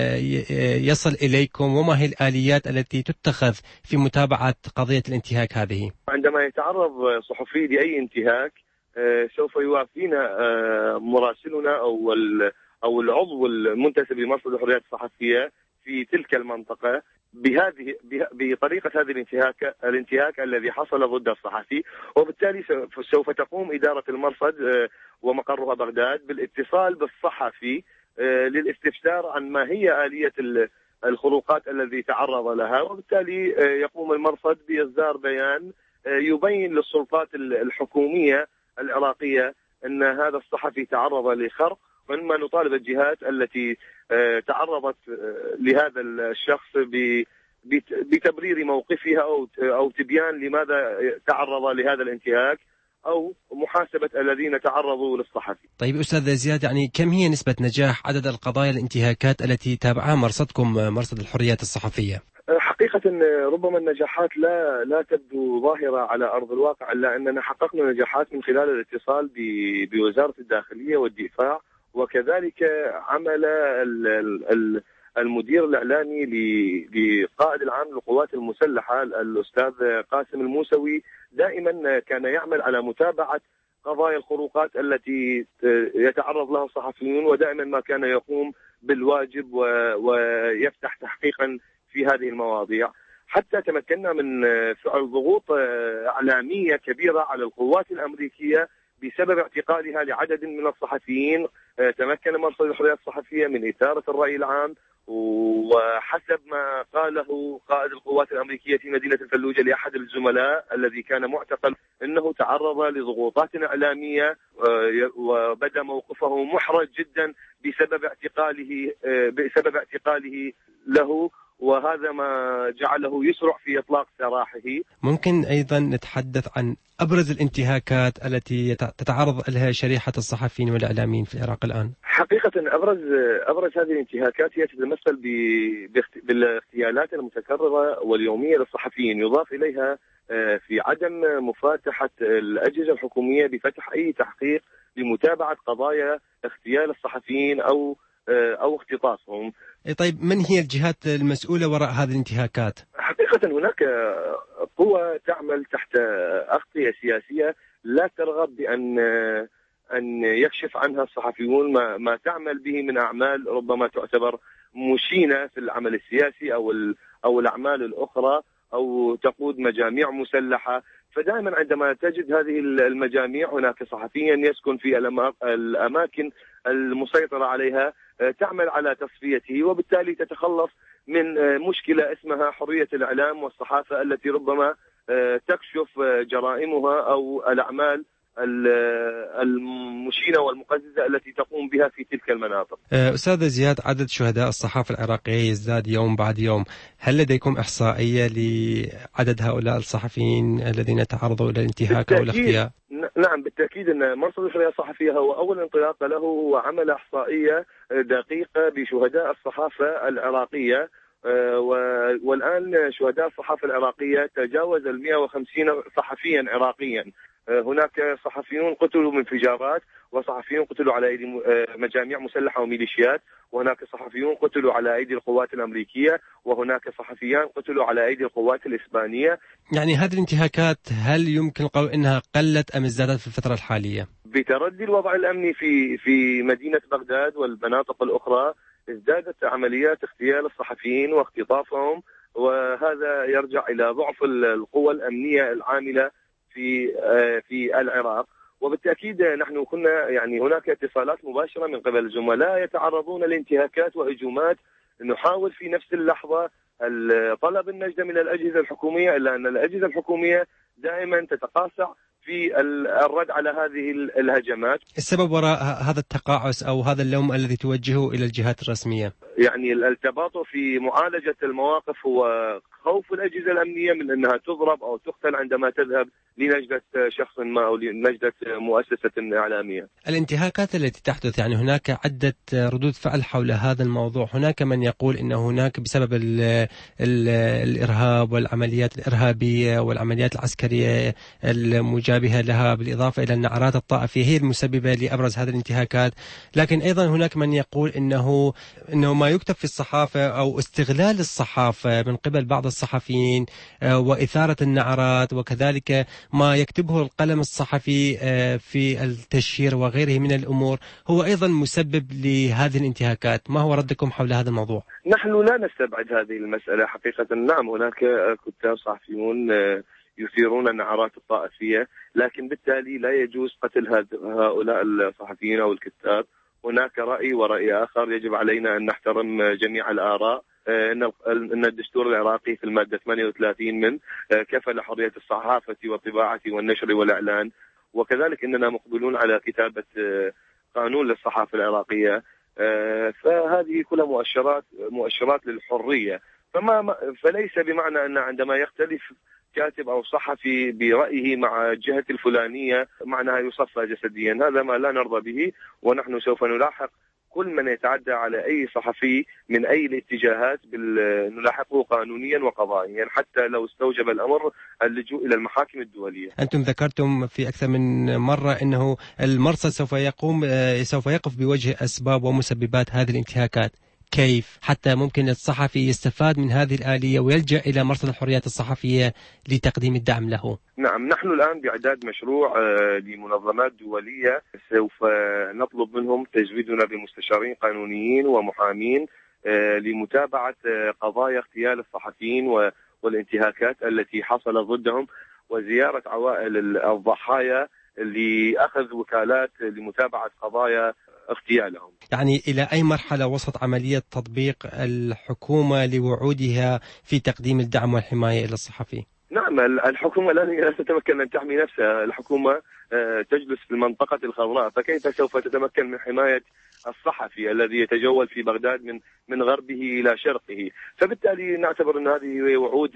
يصل إليكم، وما هي الآليات التي تتخذ في متابعة قضية الانتهاك هذه؟ عندما يتعرض صحفي لأي انتهاك سوف يوافينا مراسلنا أو العضو المنتسب لمرصد الحريات الصحفية في تلك المنطقة بطريقة هذه الانتهاك الذي حصل ضد الصحفي. وبالتالي سوف تقوم إدارة المرصد ومقرها بغداد بالاتصال بالصحفي للاستفسار عن ما هي آلية الخروقات الذي تعرض لها، وبالتالي يقوم المرصد بإصدار بيان يبين للسلطات الحكومية العراقية أن هذا الصحفي تعرض لخرق، وإنما نطالب الجهات التي تعرضت لهذا الشخص بتبرير موقفها أو تبيان لماذا تعرض لهذا الانتهاك أو محاسبة الذين تعرضوا للصحفي. طيب أستاذ زياد، يعني كم هي نسبة نجاح عدد القضايا الانتهاكات التي تابعها مرصدكم مرصد الحريات الصحفية؟ حقيقة ربما النجاحات لا تبدو ظاهرة على أرض الواقع، إلا أننا حققنا نجاحات من خلال الاتصال بوزارة الداخلية والدفاع، وكذلك عمل المدير الإعلامي لقائد العام للقوات المسلحة الأستاذ قاسم الموسوي دائما كان يعمل على متابعة قضايا الخروقات التي يتعرض لها الصحفيون، ودائما ما كان يقوم بالواجب ويفتح تحقيقا في هذه المواضيع، حتى تمكنا من فعل ضغوط إعلامية كبيرة على القوات الأمريكية بسبب اعتقالها لعدد من الصحفيين. تمكن مرصد الحريات الصحفية من إثارة الرأي العام، وحسب ما قاله قائد القوات الأمريكية في مدينة الفلوجة لأحد الزملاء الذي كان معتقل أنه تعرض لضغوطات إعلامية وبدأ موقفه محرج جدا بسبب اعتقاله له، وهذا ما جعله يسرع في إطلاق سراحه. ممكن أيضا نتحدث عن أبرز الانتهاكات التي تتعرض لها شريحة الصحفيين والإعلاميين في العراق الآن؟ حقيقة أبرز هذه الانتهاكات هي تتمثل بالاغتيالات المتكررة واليومية للصحفيين، يضاف إليها في عدم مفاتحة الأجهزة الحكومية بفتح أي تحقيق لمتابعة قضايا اغتيال الصحفيين أو اختطافهم. طيب من هي الجهات المسؤولة وراء هذه الانتهاكات؟ حقيقة هناك قوى تعمل تحت أغطية سياسية لا ترغب بأن يكشف عنها الصحفيون ما تعمل به من أعمال ربما تعتبر مشينة في العمل السياسي أو الأعمال الأخرى، أو تقود مجاميع مسلحة. فدائما عندما تجد هذه المجاميع هناك صحفيا يسكن في الأماكن المسيطرة عليها تعمل على تصفيته، وبالتالي تتخلص من مشكلة اسمها حرية الإعلام والصحافة التي ربما تكشف جرائمها أو الأعمال المشينة والمقززة التي تقوم بها في تلك المناطق. أستاذ زياد، عدد شهداء الصحافة العراقية يزداد يوم بعد يوم، هل لديكم إحصائية لعدد هؤلاء الصحفيين الذين تعرضوا إلى الانتهاك أو الاغتيال؟ نعم بالتأكيد أن مرصد الحرية الصحفية هو أول انطلاق له وعمل إحصائية دقيقة بشهداء الصحافة العراقية، والآن شهداء الصحافة العراقية تجاوز 150 صحفيا عراقيا. هناك صحفيون قتلوا من انفجارات، وصحفيون قتلوا على أيدي مجاميع مسلحة وميليشيات، وهناك صحفيون قتلوا على أيدي القوات الأمريكية، وهناك صحفيان قتلوا على أيدي القوات الإسبانية. يعني هذه الانتهاكات هل يمكن القول أنها قلت أم ازدادت في الفترة الحالية؟ بتردي الوضع الأمني في مدينة بغداد والمناطق الأخرى ازدادت عمليات اغتيال الصحفيين واختطافهم، وهذا يرجع إلى ضعف القوى الأمنية العاملة في العراق. وبالتأكيد نحن كنا هناك اتصالات مباشرة من قبل زملاء يتعرضون لانتهاكات وهجومات، نحاول في نفس اللحظة طلب النجدة من الأجهزة الحكومية، إلا أن الأجهزة الحكومية دائما تتقاصع في الرد على هذه الهجمات. السبب وراء هذا التقاعس أو هذا اللوم الذي توجهه إلى الجهات الرسمية؟ التباطؤ في معالجة المواقف هو خوف الأجهزة الأمنية من أنها تضرب أو تقتل عندما تذهب لنجدة شخص ما أو لنجدة مؤسسة إعلامية. الانتهاكات التي تحدث هناك عدة ردود فعل حول هذا الموضوع. هناك من يقول إن هناك بسبب الإرهاب والعمليات الإرهابية والعمليات العسكرية المجانية المشابهة لها بالإضافة إلى النعرات الطائفية هي المسببة لأبرز هذه الانتهاكات. لكن أيضا هناك من يقول إنه ما يكتب في الصحافة أو استغلال الصحافة من قبل بعض الصحفيين وإثارة النعرات، وكذلك ما يكتبه القلم الصحفي في التشهير وغيره من الأمور هو أيضا مسبب لهذه الانتهاكات. ما هو ردكم حول هذا الموضوع؟ نحن لا نستبعد هذه المسألة حقيقة. نعم، هناك كتاب صحفيون يثيرون النعرات الطائفية، لكن بالتالي لا يجوز قتل هؤلاء الصحفيين أو الكتاب. هناك رأي ورأي آخر، يجب علينا أن نحترم جميع الآراء. أن الدستور العراقي في المادة 38 من كفل حرية الصحافة والطباعة والنشر والإعلان، وكذلك أننا مقبلون على كتابة قانون للصحافة العراقية. فهذه كلها مؤشرات للحرية. فليس بمعنى أن عندما يختلف كاتب أو صحفي برأيه مع الجهة الفلانية معناها يصفى جسديا. هذا ما لا نرضى به، ونحن سوف نلاحق كل من يتعدى على أي صحفي من أي الاتجاهات نلاحقه قانونيا وقضائيا، حتى لو استوجب الأمر اللجوء إلى المحاكم الدولية. أنتم ذكرتم في أكثر من مرة أنه المرصد سوف يقف بوجه أسباب ومسببات هذه الانتهاكات. كيف حتى ممكن الصحفي يستفاد من هذه الآلية ويلجأ إلى مرصد الحريات الصحفية لتقديم الدعم له؟ نعم، نحن الآن بإعداد مشروع لمنظمات دولية، سوف نطلب منهم تزويدنا بمستشارين قانونيين ومحامين لمتابعة قضايا اغتيال الصحفيين والانتهاكات التي حصلت ضدهم، وزيارة عوائل الضحايا لأخذ وكالات لمتابعة قضايا اغتيالهم. يعني إلى أي مرحلة وصلت عملية تطبيق الحكومة لوعودها في تقديم الدعم والحماية إلى الصحفي؟ نعم، الحكومة لا تتمكن أن تحمي نفسها. الحكومة تجلس في المنطقة الخضراء، فكيف سوف تتمكن من حماية الصحفي الذي يتجول في بغداد من غربه إلى شرقه؟ فبالتالي نعتبر أن هذه وعود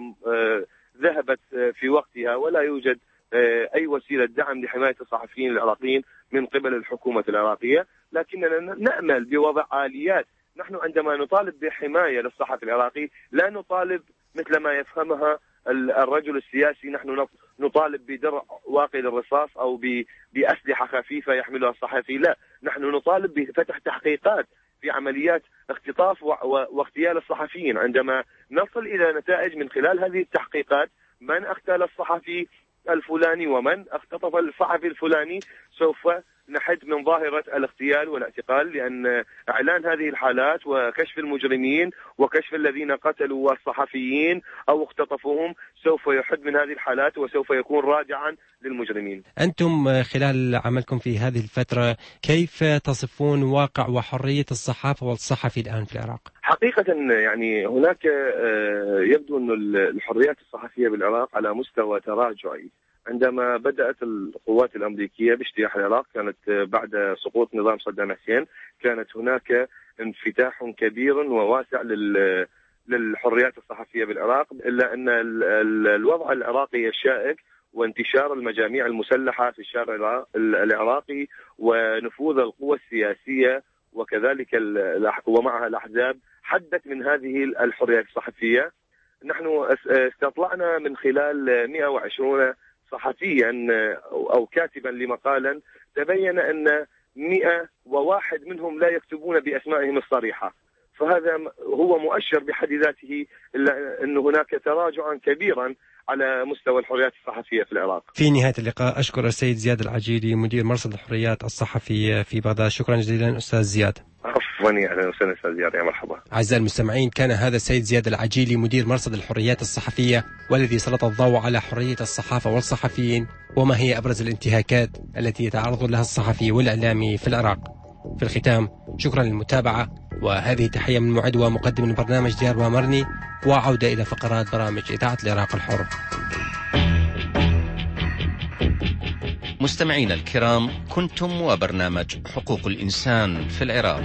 ذهبت في وقتها، ولا يوجد أي وسيلة دعم لحماية الصحفيين العراقيين من قبل الحكومة العراقية. لكننا نأمل بوضع آليات. نحن عندما نطالب بحماية للصحفي العراقي لا نطالب مثل ما يفهمها الرجل السياسي، نحن نطالب بدرع واقي للرصاص أو بأسلحة خفيفة يحملها الصحفي. لا، نحن نطالب بفتح تحقيقات في عمليات اختطاف واغتيال الصحفيين. عندما نصل إلى نتائج من خلال هذه التحقيقات من اغتال الصحفي الفلاني ومن اختطف الصحفي الفلاني، سوف نحد من ظاهرة الاغتيال والاعتقال، لأن إعلان هذه الحالات وكشف المجرمين وكشف الذين قتلوا الصحفيين أو اختطفوهم سوف يحد من هذه الحالات وسوف يكون رادعا للمجرمين. أنتم خلال عملكم في هذه الفترة كيف تصفون واقع وحرية الصحافة والصحفي الآن في العراق؟ حقيقة يعني هناك يبدو أن الحريات الصحفية بالعراق على مستوى تراجعي. عندما بدأت القوات الأمريكية باجتياح العراق كانت بعد سقوط نظام صدام حسين، كانت هناك انفتاح كبير وواسع للحريات الصحفية بالعراق، إلا أن الوضع العراقي الشائك وانتشار المجاميع المسلحة في الشارع العراقي ونفوذ القوى السياسية وكذلك ومعها الأحزاب حدت من هذه الحريات الصحفية. نحن استطلعنا من خلال 120 صحفيا أو كاتبا لمقالا، تبين أن 101 منهم لا يكتبون بأسمائهم الصريحة، فهذا هو مؤشر بحد ذاته إلا أن هناك تراجعا كبيرا على مستوى الحريات الصحفية في العراق. في نهاية اللقاء أشكر السيد زياد العجيلي مدير مرصد الحريات الصحفية في بغداد. شكرا جزيلا أستاذ زياد. عفوا، أهلا وسهلا أستاذ زياد، يا مرحبا. أعزائي المستمعين، كان هذا السيد زياد العجيلي مدير مرصد الحريات الصحفية والذي سلط الضوء على حرية الصحافة والصحفيين وما هي أبرز الانتهاكات التي يتعرض لها الصحفي والإعلامي في العراق. في الختام شكرا للمتابعة، وهذه تحية من معد ومقدم البرنامج ديار بامرني، وعودة إلى فقرات برامج إذاعة العراق الحر. مستمعينا الكرام، كنتم وبرنامج حقوق الإنسان في العراق.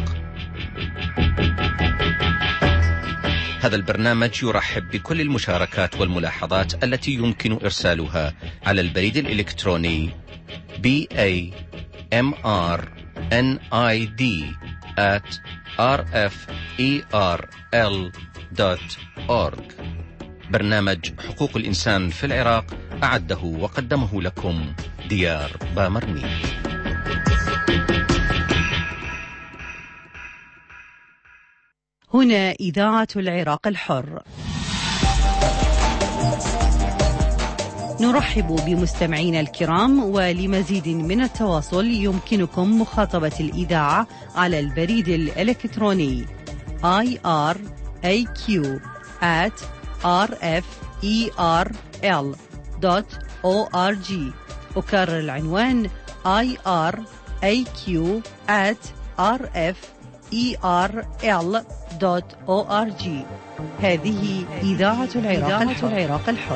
هذا البرنامج يرحب بكل المشاركات والملاحظات التي يمكن إرسالها على البريد الإلكتروني bamrid@rferl.org. برنامج حقوق الإنسان في العراق أعده وقدمه لكم ديار بامرني. هنا إذاعة العراق الحر. نرحب بمستمعينا الكرام، ولمزيد من التواصل يمكنكم مخاطبة الإذاعة على البريد الإلكتروني iraq@rferl.org. أكرر العنوان iraq@rferl.org. هذه إذاعة العراق الحر.